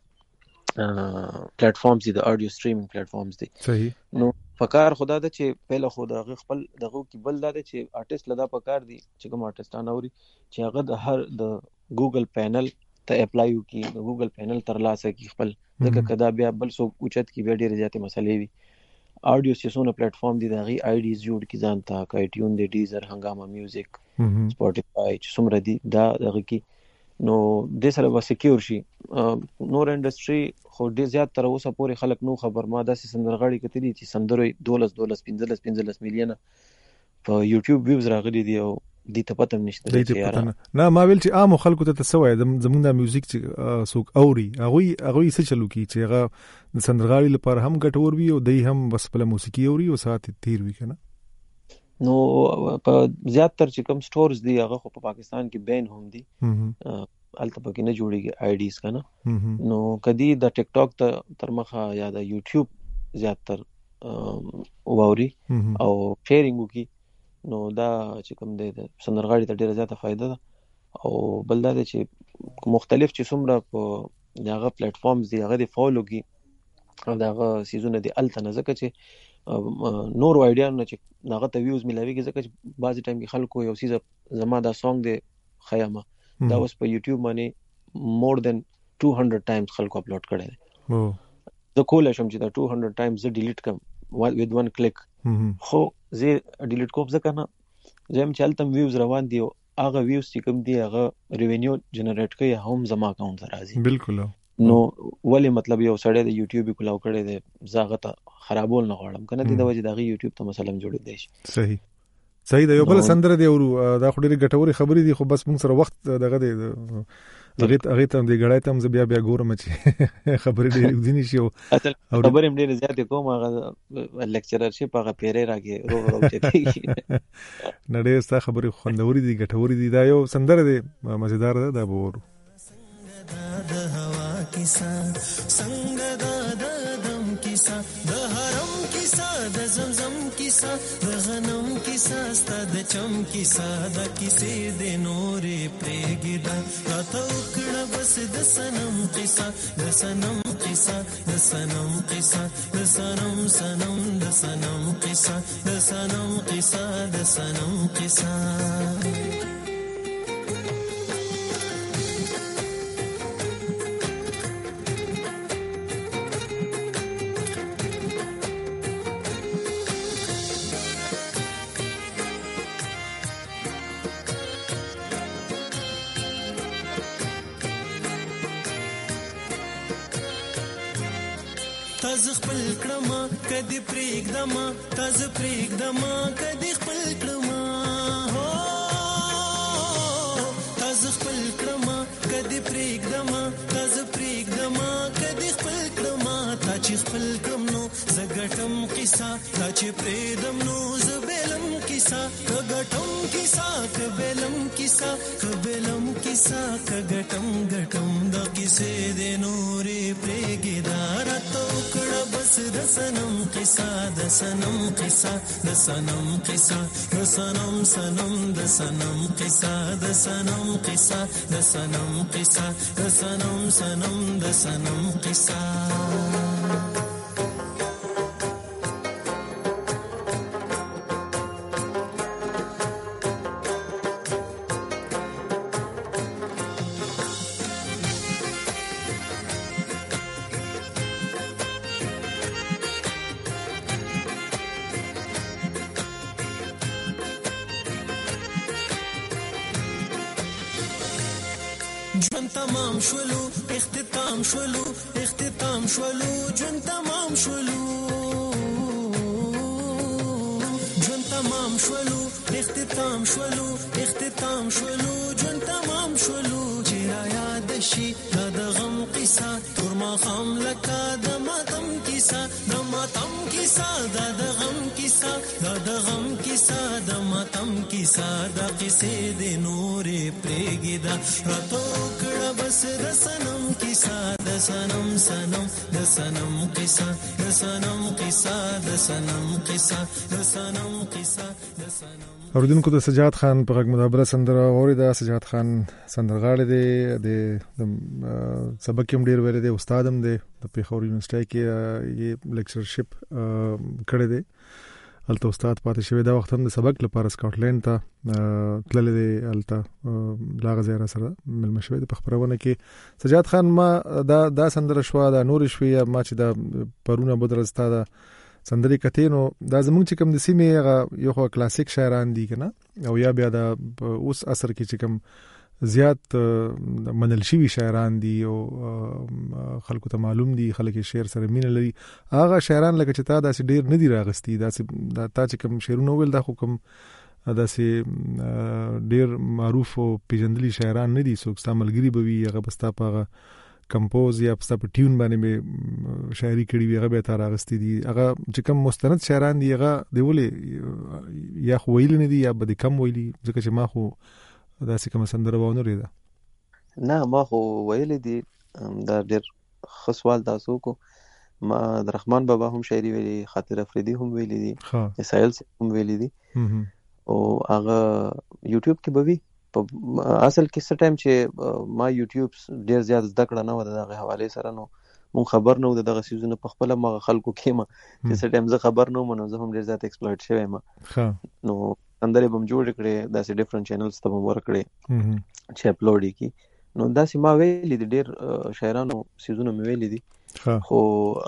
پلیټ فارمز دي د اډیو سټریمینګ پلیټ فارمز دي. صحیح نو پکار خدا د چې پهله خو دغه خپل دغه کې بل دا چې آرټیست لدا پکار دي چې کوم آرټیستان اوري چې هغه د هر د ګوګل پینل ته اپلای وکي، د ګوګل پینل تر لاسه کی خپل ځکه کدا بیا بل څو اوچت کی بیا ډیر زیاتې مسلې وي. اډیو سیسونه پلیټ فارم دي دغه آی ډیز جوړ کی ځان ته کای ټیون دی ډیزر، هنګاما میوزیک، سپوټیفای چې څومره دي دا دغه کی نو د سره به سکیور شي. نور انډستری خو ډیر زیات تر اوسه پورې خلک نو خبر ما داسې سندرغاړي کتلی چې سندرو دولس دولس پنځلس پنځلس میلیونه په یوټیوب ویوز راغلي دي او دې ته پته نشته چې یاره نه ما ویل چې عام خلکو ته تسوي زمونږ د میوزیک چې سوق اوري هغه هغه څه چلو کی چې هغه د سندرغاړي لپاره هم ګټور وي او دای هم بس په موسیقي اوري او ساعت تیر وي کنه. نو په زیاتره چې کوم سٹورز دی هغه خو په پاکستان کې بین هم دي الته پکې نه جوړیږي آی ډیز کنه. نو کدی د ټیک ټاک ته تر مخه یا د یوټیوب زیاتره ووري او شیرینګ وکي نو دا چې کوم دی د سندرغاړي ته ډیره زیاته فائدہ ده او بل دا چې مختلف چې څومره په دغه پلیټ فارمز دی هغه دی فالو کی او دغه سیزونه دی الته نه ځکه چې نور وایډیا نه چې دغه ته ویوز ملاوي ځکه چې بعضی ټایم کې خلکو یو سیز زما دا سونګ دی خیامه دا اوس په یوټیوب باندې مور دین two hundred ټایمز خلکو اپلوډ کړی دی. زه کولی شم چې دا two hundred ټایمز زه ډیلیټ کړم with one click خو زه ډیلیټ کوم ځکه نه زه هم چې هلته هم ویوز روان دي او هغه ویوز چې کوم دي هغه ریونیو جنریټ کوي هم زما اکاونټ ته راځي. بالکل. نو ولې مطلب یو سړی د یوټیوب یې کولاو کړی دی زه هغه ته خرابول نه غواړم که نه دې د وجې د هغې یوټیوب ته مثلا جوړېدی شي. صحیح صحیح ده. یو بله سندره دی ورو دا خو ډېرې ګټورې خبرې دي خو بس موږ سره وخت دغه دی هغې هغې ته هم دې ګړی ته هم زه بیا بیا ګورم چې خبرې ډېرې اوږدې نه شي. خبرې هم ډېرې زیاتې کوم هغه لیکچررشپ هغه پیری راکې روغ راوچتېږي. نه ډېر ستا خبرې خوندورې دي ګټورې دي. دا یو سندره دی مزېدار ده دا به ورو. د هوا کیسه څنګه د دم کیسه د حرم کیسه د زمزم کیسه د غنم کیسه ستا د چم کیسه د کیسې د نورې پرېږده راته وکړه بس د صنم قیصه د صنم قیصه د صنم قیصه د صنم صنم د صنم قیصه د صنم قیصه د صنم قیصه. تازه خپل کړما کدی پرېږدما تازه پرېږدما کدی خپل کړما هو تازه خپل کړما کدی پرېږدما تازه پرېږدما کدی خپل کړما تا چې خپل کړم نو زه ګټم قصه تا چې پرېږدم نو زه بیلم کیسه که ګټم کیسه که بیلم کیسه که بیلم کیسه که ګټم ګټم د کیسې د نورې پرېږده راته وکړه بس د صنم قصه د صنم قصه د صنم قصه د صنم صنم د صنم قصه د صنم قصه د صنم قصه د صنم صنم د صنم قصه. ژوند تمام شولو اختتام شولو اختتام شولو ژوند تمام شولو ژوند تمام شولو اختتام شولو اختتام شولو ژوند تمام شولو چې را یاد شي دا د غم قصه تور ماښام لکه د ماتم کیسه د ماتم کیسه دا د غم کیسه دا د غم کیسه د ماتم کیسه د قصې د نورې پرېږده راته وکړه بس د صنم کیسه د صنم صنم د صنم قصه د صنم قصه د صنم قصه د صنم قصه د صنم. اوریدونکو د سجاد خان په غږ مدابره سندره اورېده. سجاد خان سندرغاړی دی د سبق هم ډېر ویلی دی استاد هم دی د پېښور یونیورسټۍ کې یې لیکچرشپ کړی دی هلته استاد پاتې شوی. دا وخت هم د سبق لپاره سکاټلینډ ته تللی دی هلته له هغه ځای را سره مېلمه شوی دی په خپرونه کې. سجاد خان ما دا دا سندره شوه دا نورې شوې ما چې دا پرونه بدرز تا دا سندرې کتې نو دا زمونږ چې کوم د سیمې هغه یو خو کلاسیک شاعران دي که نه او یا بیا د اوس عصر کې چې کوم زیات منل شوي شاعران دي او خلکو ته معلوم دي خلک یې شعر سره مینه لري هغه شاعران لکه چې تا داسې ډېر نه دي راغستي داسې دا تا چې کوم شعرونه وویل دا خو کوم داسې ډېر معروف او پیژندلي شاعران نه دي څوک ستا ملګري به وي هغه به ستا په هغه کمپوز یا ستا په ټیون باندې مې شاعري کړي وي هغه به یې تا راغستي دي هغه چې کوم مستند شاعران دي هغه دی ولې یا خو ویلي نه دي یا به دې کم ویلي ځکه چې ما خو داسې کومه سندره به ونه اورېده. نه ما خو ویلي دي دا ډېر ښه سوال تاسو وکړو. ما د رحمان بابا هم شاعري ویلي خاطر افریدي هم ویلي دي اسایل هم ویلي دي او هغه یوټیوب کې به وي په اصل کې څه ټایم چې ما یوټیوب ډیر زیات زده کړه نه و د دغه حواله سره، نو مون خبر نه و دغه سيزونه په خپل مغه خلکو کې ما چې څه ټایم زه خبر نه وم، نو زه هم ډیر زیات ایکسپلویټ شوی ما. نو اندرې بم جوړ کړې داسې ډیفرنٹ چینلز ته بم ور کړې چې اپلوډ کی. نو داسې ما ویلې د ډیر شاعرانو سيزونه مې ویلې دي، خو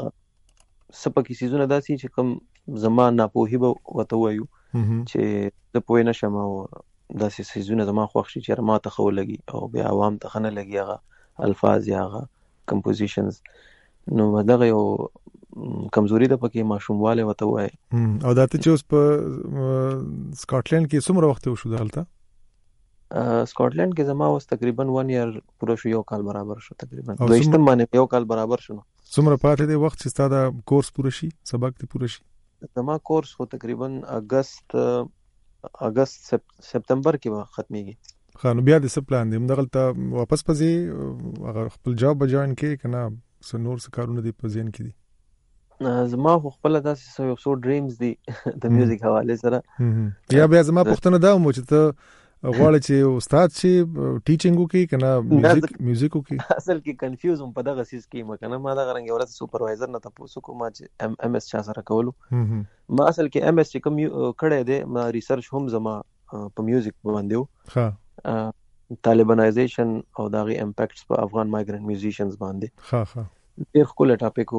سپکې سيزونه داسې چې کوم زما ناپوهي به وته وایو چې د پوه نه شم، او داسې سيزونه زما خوښ شي چې ما ته خو لګي او بیا عوام ته خنه لګي هغه الفاظ یا هغه کمپوزیشنز. نو دغه یو کمزوري ده پکې، ماشومواله وته وای. او دا ته چې اوس په سکاټلند کې څومره وخت وشو دلته؟ سکاټلند کې زما اوس تقریبا ون ایئر پوره شو، یو کال برابر شو تقریبا. دویشتم باندې یو کال برابر شو. څومره پاتې دی وخت چې ستا دا کورس پوره شي، سبق ته پوره شي؟ زما کورس خو تقریبا اگست اگست سپتمبر کې به ختميږي. خانو بیا د څه پلان دی؟ موږ دلته واپس پځې هغه خپل جاب بجاین کې کنه څه نور څه کارونه دي په ذهن کې دي؟ زما خو خپل داسې یو څو ډریمز دي د میوزیک حواله سره. یا بیا زما پوښتنه دا مو چې ته غواړې چې استاد شي، ټیچینګ وکړي کنه میوزیک میوزیک وکړي؟ اصل کې کنفیوز هم په دغه سیس کې مکنه ما دغه رنګ ورته سپروایزر نه تاسو کوم چې ام اس چا سره کولو. ما اصل کې ام اس چې کوم کړه دې ما ریسرچ هم زما په میوزیک باندې و. ها طالبانایزیشن او دغه امپیکټس په افغان مایګرنټ میوزیشنز باندې. ها ها ډیر خپل ټاپک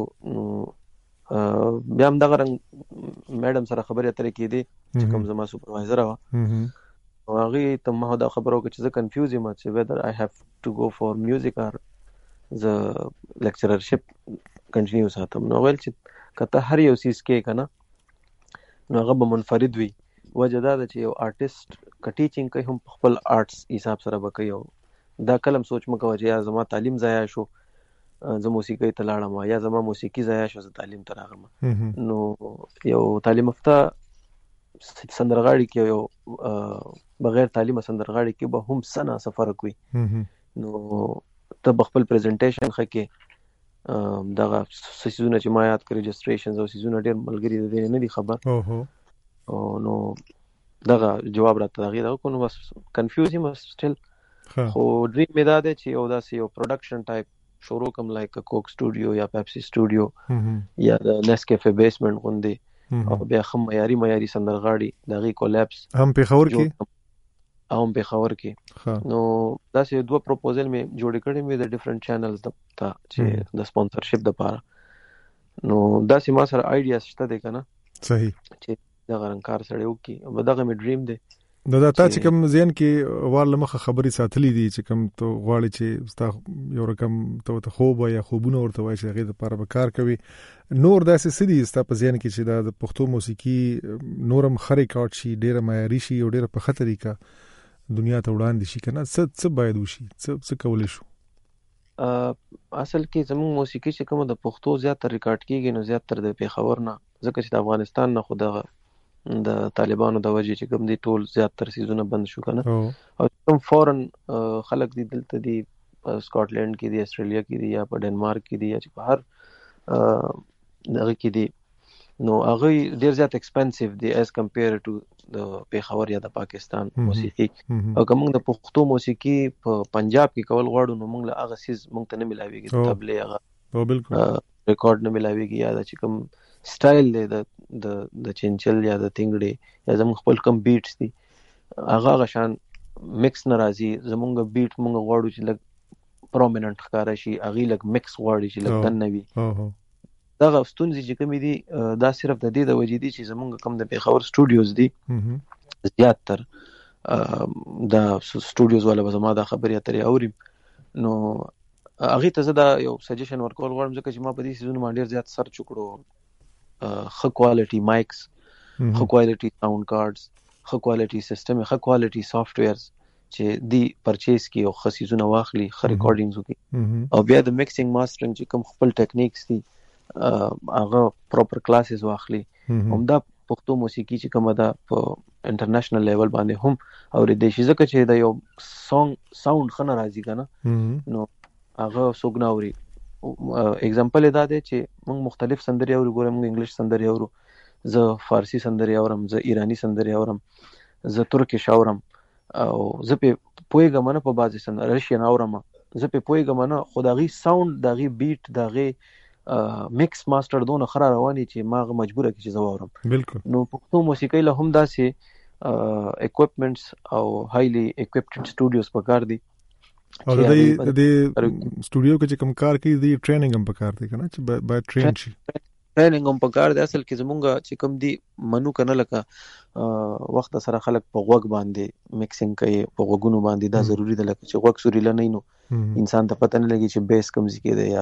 بیا هم دغه رنګ میډم سره خبرې اترې کېدې چې کوم زما سپروایزر و. هغه ته ما دا خبرو کې چې زه کنفیوز یم چې whether I have to go for music or the lecturership continue ساتم. نو ویل چې کته هر یو سیس کې کنه نو هغه به منفرد وي. وجه دا ده چې یو آرټیست ک ټیچینګ کوي هم خپل آرټس حساب سره وکړي، او دا کلم سوچ مکو چې یا زما تعلیم ضایع شو زه موسیقي ته لاړم، یا زما موسیقي ضایع شو زه تعلیم ته راغلم. نو یو تعلیم یافته سندرغاړي کې یو بغیر تعلیم سندرغاړي کې به هم سنا سفر کوي. نو ته بخپل پریزنټیشن خکې دغه سيزونه چې ما یاد کړی رجسټریشنز او سيزونه ډېر ملګری دي نه دي خبر. اوه او نو دغه جواب راته دغه دا کو نو بس کنفیوز یم سټیل. خو ډریم مې دا دی چې یو داسې یو پروډکشن ټایپ شروع کوم لایک کوک سټوډیو یا پیپسي سټوډیو یا د نسکافه بیسمنت غوندې، او بیا خم معیاري معیاري سندرغاړي دغه کولیپس هم په خور کې هم په خور کې. نو داسې دوه پروپوزل مې جوړ کړی مې د ډیفرنٹ چینلز ته چې د سپانسرشپ لپاره. نو داسې ما سره آیډیاز شته دي کنه. صحیح چې دغه رنکار سره یو کی او دغه می ډریم دی. دا دا تا چې کوم ځین کې وال مخه خبرې ساتلې دي چې کوم ته غواړي چې ستا یو رقم ته خوب یا خوبونه ورته وایي چې هغه لپاره به کار کوي. نور داسې سدي ستا په ځین کې چې د پښتو موسیقي نورم خرې کاټ شي، ډیره معیاري شي او ډیره په خطرې کا دنیا ته وړاندې شي کنه، څه څه باید وشي، څه څه کول شو؟ اصل کې زموږ موسیقي چې کوم د پښتو زیات تر ریکارډ کیږي نو زیات تر د پیښور نه، ځکه چې د افغانستان نه خو د د طالبانو د وجې چې کوم دي ټول زیات تر سيزونه بند شو کنه. او کوم فورن خلک دي دلته دي سکاټلند کې دي، استرالیا کې دي، یا په ډنمارک کې دي، یا چې په هر دغه کې دي، نو هغه ډیر زیات ایکسپنسیو دي ایز کمپیر ټو د پیښور یا د پاکستان موسیقي. او کوم د پښتو موسیقي په پنجاب کې کول غواړو نو موږ له هغه سیز موږ ته نه ملاويږي، د تبلې هغه بالکل ریکارډ نه ملاويږي، یا د چې کوم سټایل دی د د د چنچل یا د تنګړي یا زموږ خپل کم بیټس دي هغه غشان مکس ناراضي. زموږ بیټ موږ غواړو چې لګ پرومیننٹ ښکارا شي، اغي لګ مکس غواړي چې لګ دن نوي. دا غوستونځي چې کوم دي دا صرف د دې د وجې دي چې زموږ کم د پیښور سټوډیوز دي زیات تر دا سټوډیوز والا به زما دا خبرې اترې اورم. نو اغه ته زه دا یو سجیشن ورکول غواړم ځکه چې ما په دې سيزون باندې ډیر زیات سرچ وکړو، خ کوالټي مایکس، خ کوالټي ساوند کارډز، خ کوالټي سیستم، خ کوالټي سافټ ویرز چې دی پرچیز کی او خصيزونه واخلي، خ ریکارډینګز وکي، او بیا د میکسینګ ماسترینګ چې کوم خپل ټیکنیکس دي هغه پراپر کلاسز واخلي. همدا پښتو موسیقي چې کومه ده په انټرنیشنل لیول باندې هم او د شي ځکه چې دا یو سونګ ساوند خنه راځي کنه، نو هغه سوګناوري اگزامپل دا دی چې موږ مختلف سندري اورو، ګورم موږ انګلیش سندري اورو، زه فارسی سندري اورم، زه ایرانی سندري اورم، زه ترکیش اورم، او زه په پوهېږم نه په بعضې سند رشین اورم زه پې پوهېږم نه خو د هغې ساوند د هغې بیټ د هغې میکس ماسټر دونه ښه را روانې چې ما هغه مجبوره کړي چې زه واورم. بالکل. نو پښتو موسیقۍ له هم داسې اکوپمنټس او هایلی اکوپډ سټوډیوز پکار دي او د دې د سټوډیو کې چې کوم کار کوي د ټریننګ هم پکار دی کنه چې باید ټرین شي. ټریننګ هم پکار دی. اصل کې زمونږ چې کوم دی منو کنه لکه وخت سره خلک په غوږ باندې میکسینګ کوي په غوږونو باندې دا ضروری ده لکه چې غوږ سوري لنه نو انسان ته پته نه لګي چې بیس کوم ځای کې دی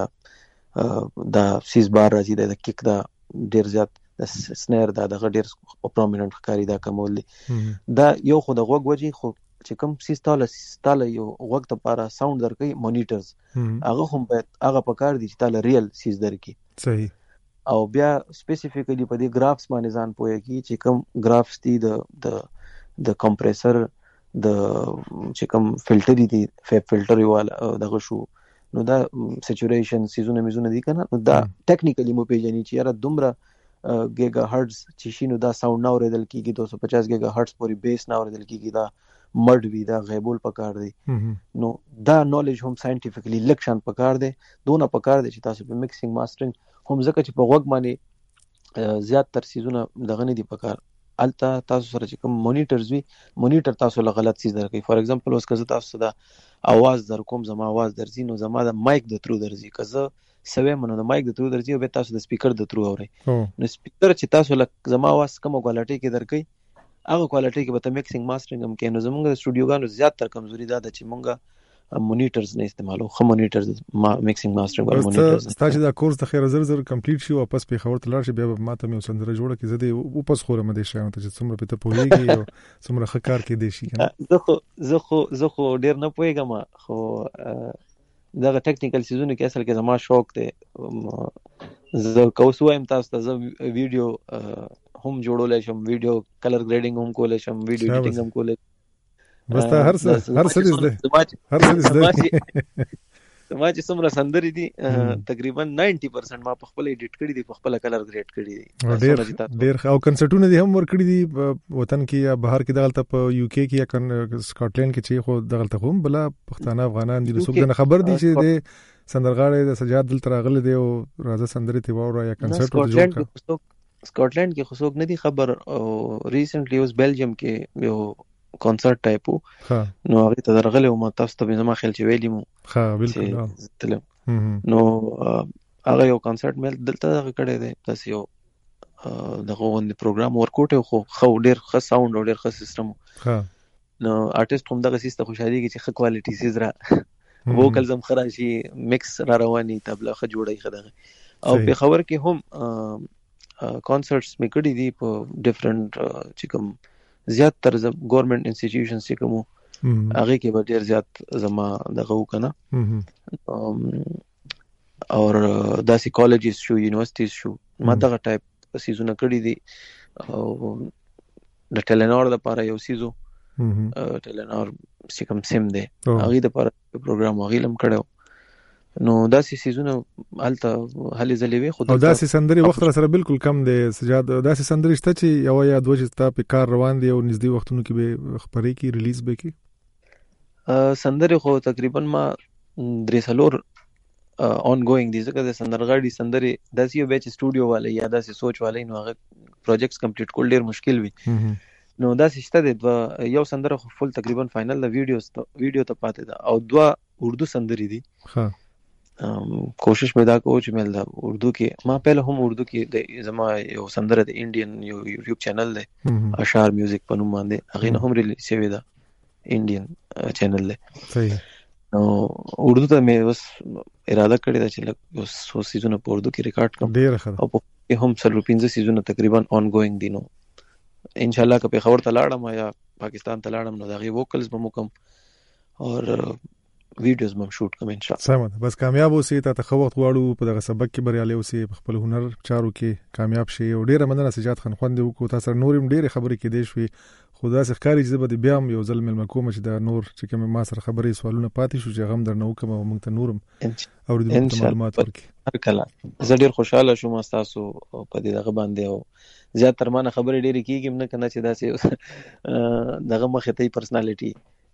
یا دا سیز بار راځي د کیک دا ډیر زیات د سنیر دا دغه ډیر پرومیننت ښکاري دا کومول دی دا یو خو د غوږ وجې خو چې کوم سیز تاله تاله یو غوږ ته لپاره ساوند درکوي مونیټرز هغه هم باید هغه پکار دي چې تاله ریل سیز درکړي. صحیح. او بیا سپیسیفیکلی په دې ګرافس باندې ځان پوهیږي چې کوم ګرافس دي د د د کمپریسر د چې کوم فلټر دي فیب فلټر والا دغه شو نو دا سچوریشن سیزونه میزونه دي کنه نو دا ټیکنیکلی مو پیژني چې یاره دومره ګیگا هرتز چې شي نو دا ساوند نه اوریدل کیږي دو سو پچاس ګیگا هرتز پورې بیس نه اوریدل کیږي دا مړ وي دا غیبول پکار دی. نو دا نالج هم ساينټیفیکلی لکشن پکار دی دونه پکار دی چې تاسو په میکسینګ ماسترینګ هم ځکه چې په غوږ باندې زیات تر سیزونه دغه نه دي پکار الته تاسو سره چې کوم مونیټرز وي مونیټر تاسو له غلط سیز درکوي. فار ایگزامپل اوس که زه تاسو دا اواز در کوم زما اواز درځي نو زما د مایک د ترو درځي که زه سوي منو د مایک د ترو درځي او به تاسو د سپیکر د ترو اوري نو سپیکر چې تاسو له زما اواز کومه کوالټي کې درکوي هغه کوالټي کې به ته میکسینګ ماسترینګ هم کې نو زمونږ د سټوډیوګانو زیات تر کمزوري دا ده چې مونږه مونیټرز نه استعمالو خو مونیټرز ما میکسینګ ماسترینګ ول مونیټرز ستاسو دا کورس د خیر زر زر کمپلیټ شي واپس په خبر تلار شي بیا ما ته مې سندره جوړه کې زده واپس خوره مده شي ته چې څومره پته پوهیږي او څومره خکار کې دی شي کنه. زه خو زه خو زه خو ډیر نه پوهیږم خو دغه ټیکنیکل سیزونه کې اصل کې زما شوق دی زه کوس وایم تاسو ته زه ویډیو هم جوړولای شم ویډیو کلر گریډینګ هم کولای شم ویډیو ایډیټینګ هم کولای بس ته هر څه هر څه دې هر څه دې ما چې څومره سندرې دي تقریبا نائنټي پرسنټ ما په خپل ایډیټ کړی دي په خپل کلر گریډ کړی دي ډېر ډېر او کنسرټونه دي هم ور کړی دي وطن کې یا بهر کې دغلت په یو کې کې یا سکاټلند کې چې خو دغلت هم بلا پښتانه افغانان دي څوک نه خبر دي چې د سندرغاړي د سجاد دل تراغله دی او راځه سندرې تی وره یا کنسرټ جوړ کړ. سکاټلند کې خو څوک نه دي خبر او ریسنټلی اوس بیلجیم کې یو کنسرت ټایپو نو هغه ته درغله او ما تاسو ته زما خیال چې ویلی مو ها بالکل نو هغه یو کنسرت مې دلته هغه کړی دی تاسو یو دغه غونډه پروګرام ورکوټ خو خو ډیر ښه ساوند او ډیر ښه سیستم ها نو ارټیست هم دغه سیستم خوشالي کې چې ښه کوالټي سیز را ووکلز هم خراشي میکس را رواني تبلا ښه جوړي خدغه او په خبر کې هم کانسرټس مې کړی دي په ډیفرنٹ چې کوم زیات تر گورنمنت انسټیټیوشنز چې کوم هغه کې به ډیر زیات زما دغه وکنه او داسې کالجز شو یونیورسيټیز شو ما دغه ټایپ سیزونه کړی دي او د ټیلنور لپاره یو سیزو ټیلنور چې کوم سیم دی هغه لپاره پروګرام هغه لم کړو نو داسې سیزونه الته هلي زلوي خو او داسې سندري وخت سره بالکل کم دی سجاد داسې سندري شته چې یو یا دوه چې تا په کار روان دي او نږدې وختونو کې به خبرې کی ریلیز به کی سندري خو تقریبا ما درې سلور اون ګوینګ دي ځکه د سندرغاړي سندري داسې یو بیچ سټوډیو والے یا داسې سوچ والے نو هغه پروجیکټس کمپلیټ کول ډیر مشکل وي نو داسې شته د یو سندره خو فل تقریبا فائنل د ویډیوز ویډیو ته پاتې ده او دوه اردو سندري دي ها کوشش مې دا کوم چې مل دا اردو کې ما پهله هم اردو کې د زما یو سندره د انډین یو یوټیوب چینل دی اشعار میوزیک په نوم باندې هغه نه هم ریلیز شوی دا انډین چینل دی. صحیح. نو اردو ته مې اوس اراده کړې ده چې لکه اوس څو سیزونه په اردو کې ریکارډ کړم ډیر ښه او په هم سلو پنځه سیزونه تقریبا اون ګوینګ دي نو ان شاء الله که په خبر ته لاړم یا پاکستان ته لاړم نو دا غي ووکلز به مو کوم او ویډیوز مم شوټ کوم ان شاء الله. سمه بس کامیاب اوسئ ته خو وخت غواړو په دغه سبق کې بریالي اوسئ په خپل هنر چارو کې کامیاب شئ او ډیره مننه سجاد خان خوند وکړو تاسو نورم ډیره خبرې کې دی شوي خدا سره ښکاری چې به بیا هم یو ځل مل مکوم چې دا نور چې کوم ما سره خبرې سوالونه پاتې شو چې غم درنه وکم او موږ ته نورم او د معلومات ورکړي هر کله زه ډیر خوشاله شوم تاسو په دې دغه باندې او زیات تر مانه خبرې ډیره کیږي نه کنه چې دا سه دغه مخه ته پرسنالټي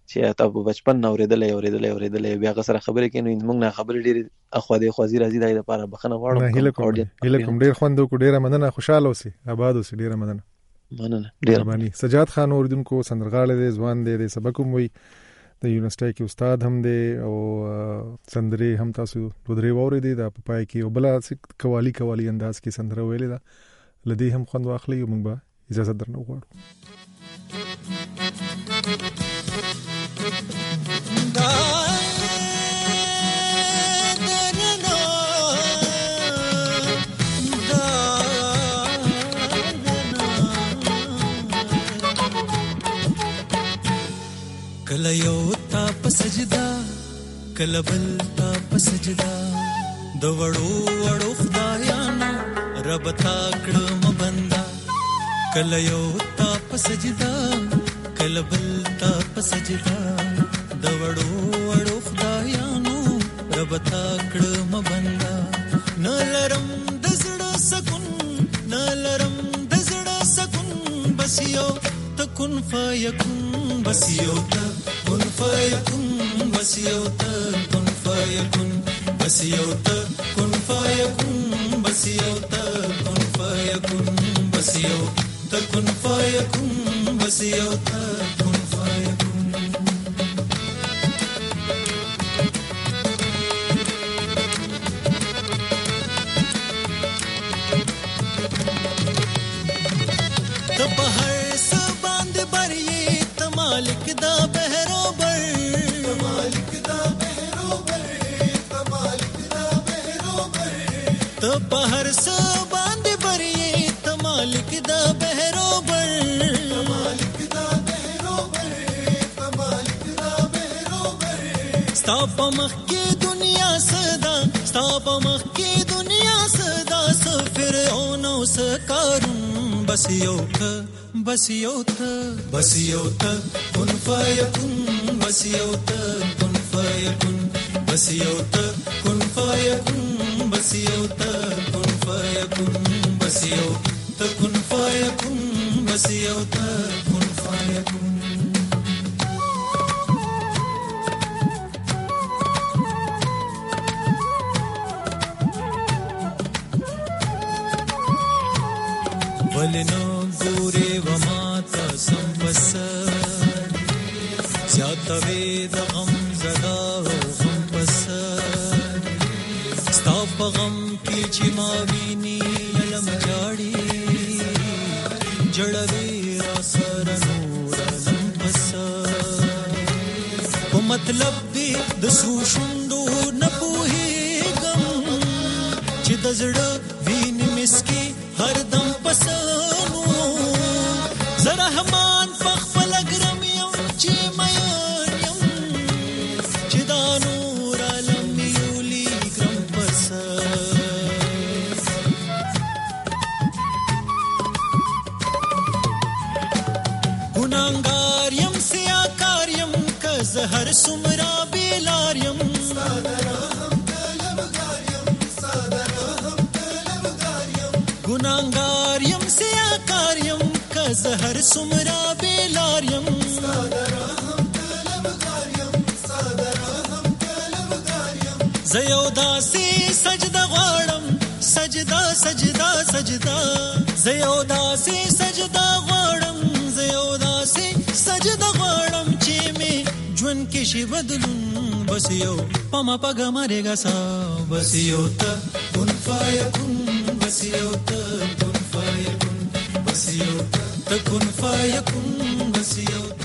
چې تاسو بچپن نو ورېدلې ورېدلې ورېدلې بیا غسر خبرې کینو موږ نه خبرې ډېر اخو دې خوازي راځي دای لپاره بخنه غواړم هله کوم هله کوم ډېر خوند کو ډېر مننه خوشاله اوسې آباد اوسې ډېر مننه مننه ډېر مهرباني سجاد خان اوردونکو سندرغاړی دی ځوان دی د سبق هم وي د یونیورسيټي کې استاد هم دی او سندري هم تاسو ودرې ووري دي د پپای کې او بل قوالی قوالی انداز کې سندره ویلې ده لدی هم خوند واخلي او موږ به اجازه درنه وغواړو کله یو تا په سجدا کله بل تا په سجدا د وړو وړو خدایانو رب تا کړم بندا کله یو تا په سجدا کله بل تا په سجدا د وړو وړو خدایانو رب تا کړم بندا نه لرم د زړه سکون نه لرم د زړه سکون بس یو تکون فیکون بس یو تکون فیکون بس یو تکون فیکون بس یو تکون فیکون بس یو تکون فیکون بس یو تکون فیکون بس یو تکون فیکون د بهر سباند بری مالک دا بهرو بر مالک دا بهرو بر مالک دا بهرو بر ته بهر سو باندې بری ته مالک دا بهرو بر مالک دا بهرو بر مالک دا بهرو بر ستا په مخ کې دنیا صدا ستا په مخ کې دنیا صدا سفر او نو سکارون بس یو ک بس یو ته بس یو ته کن فیکون بس یو ته کن فیکون بس یو ته کن فیکون بس یو ته کن فیکون بس یو ته کن فیکون بس یو ته کن فیکون ولنو ګورې وما تاسم پسر زیاده وې د غم زدا او غم پسر ستا په غم کې چې ما ویني علم جاړي جړوي را سره نور علم پسر په مطلب دې د سوشندو نه پوهېږم چې د زړه ویني مسکي هر دم پسنو زرحمان پخپل گرم یم چې میان یم چې دا نور عالم یولی گرم پسن گناهگار یم سیاکار یم که زهر سمرا بیلار یم گناهگار یم سیاکار یم که زهر سمرا بیلار یم زیو داسی سجده غواړم سجده سجده سجده زیو داسی سجده غواړم زیو داسی سجده غواړم چې می ژوند کې شي بدلون بس یو پما پګه مرګه سا بس یو ته کن فیکون بس یو ته کن فیکون بس یو ته کن فیکون بس یو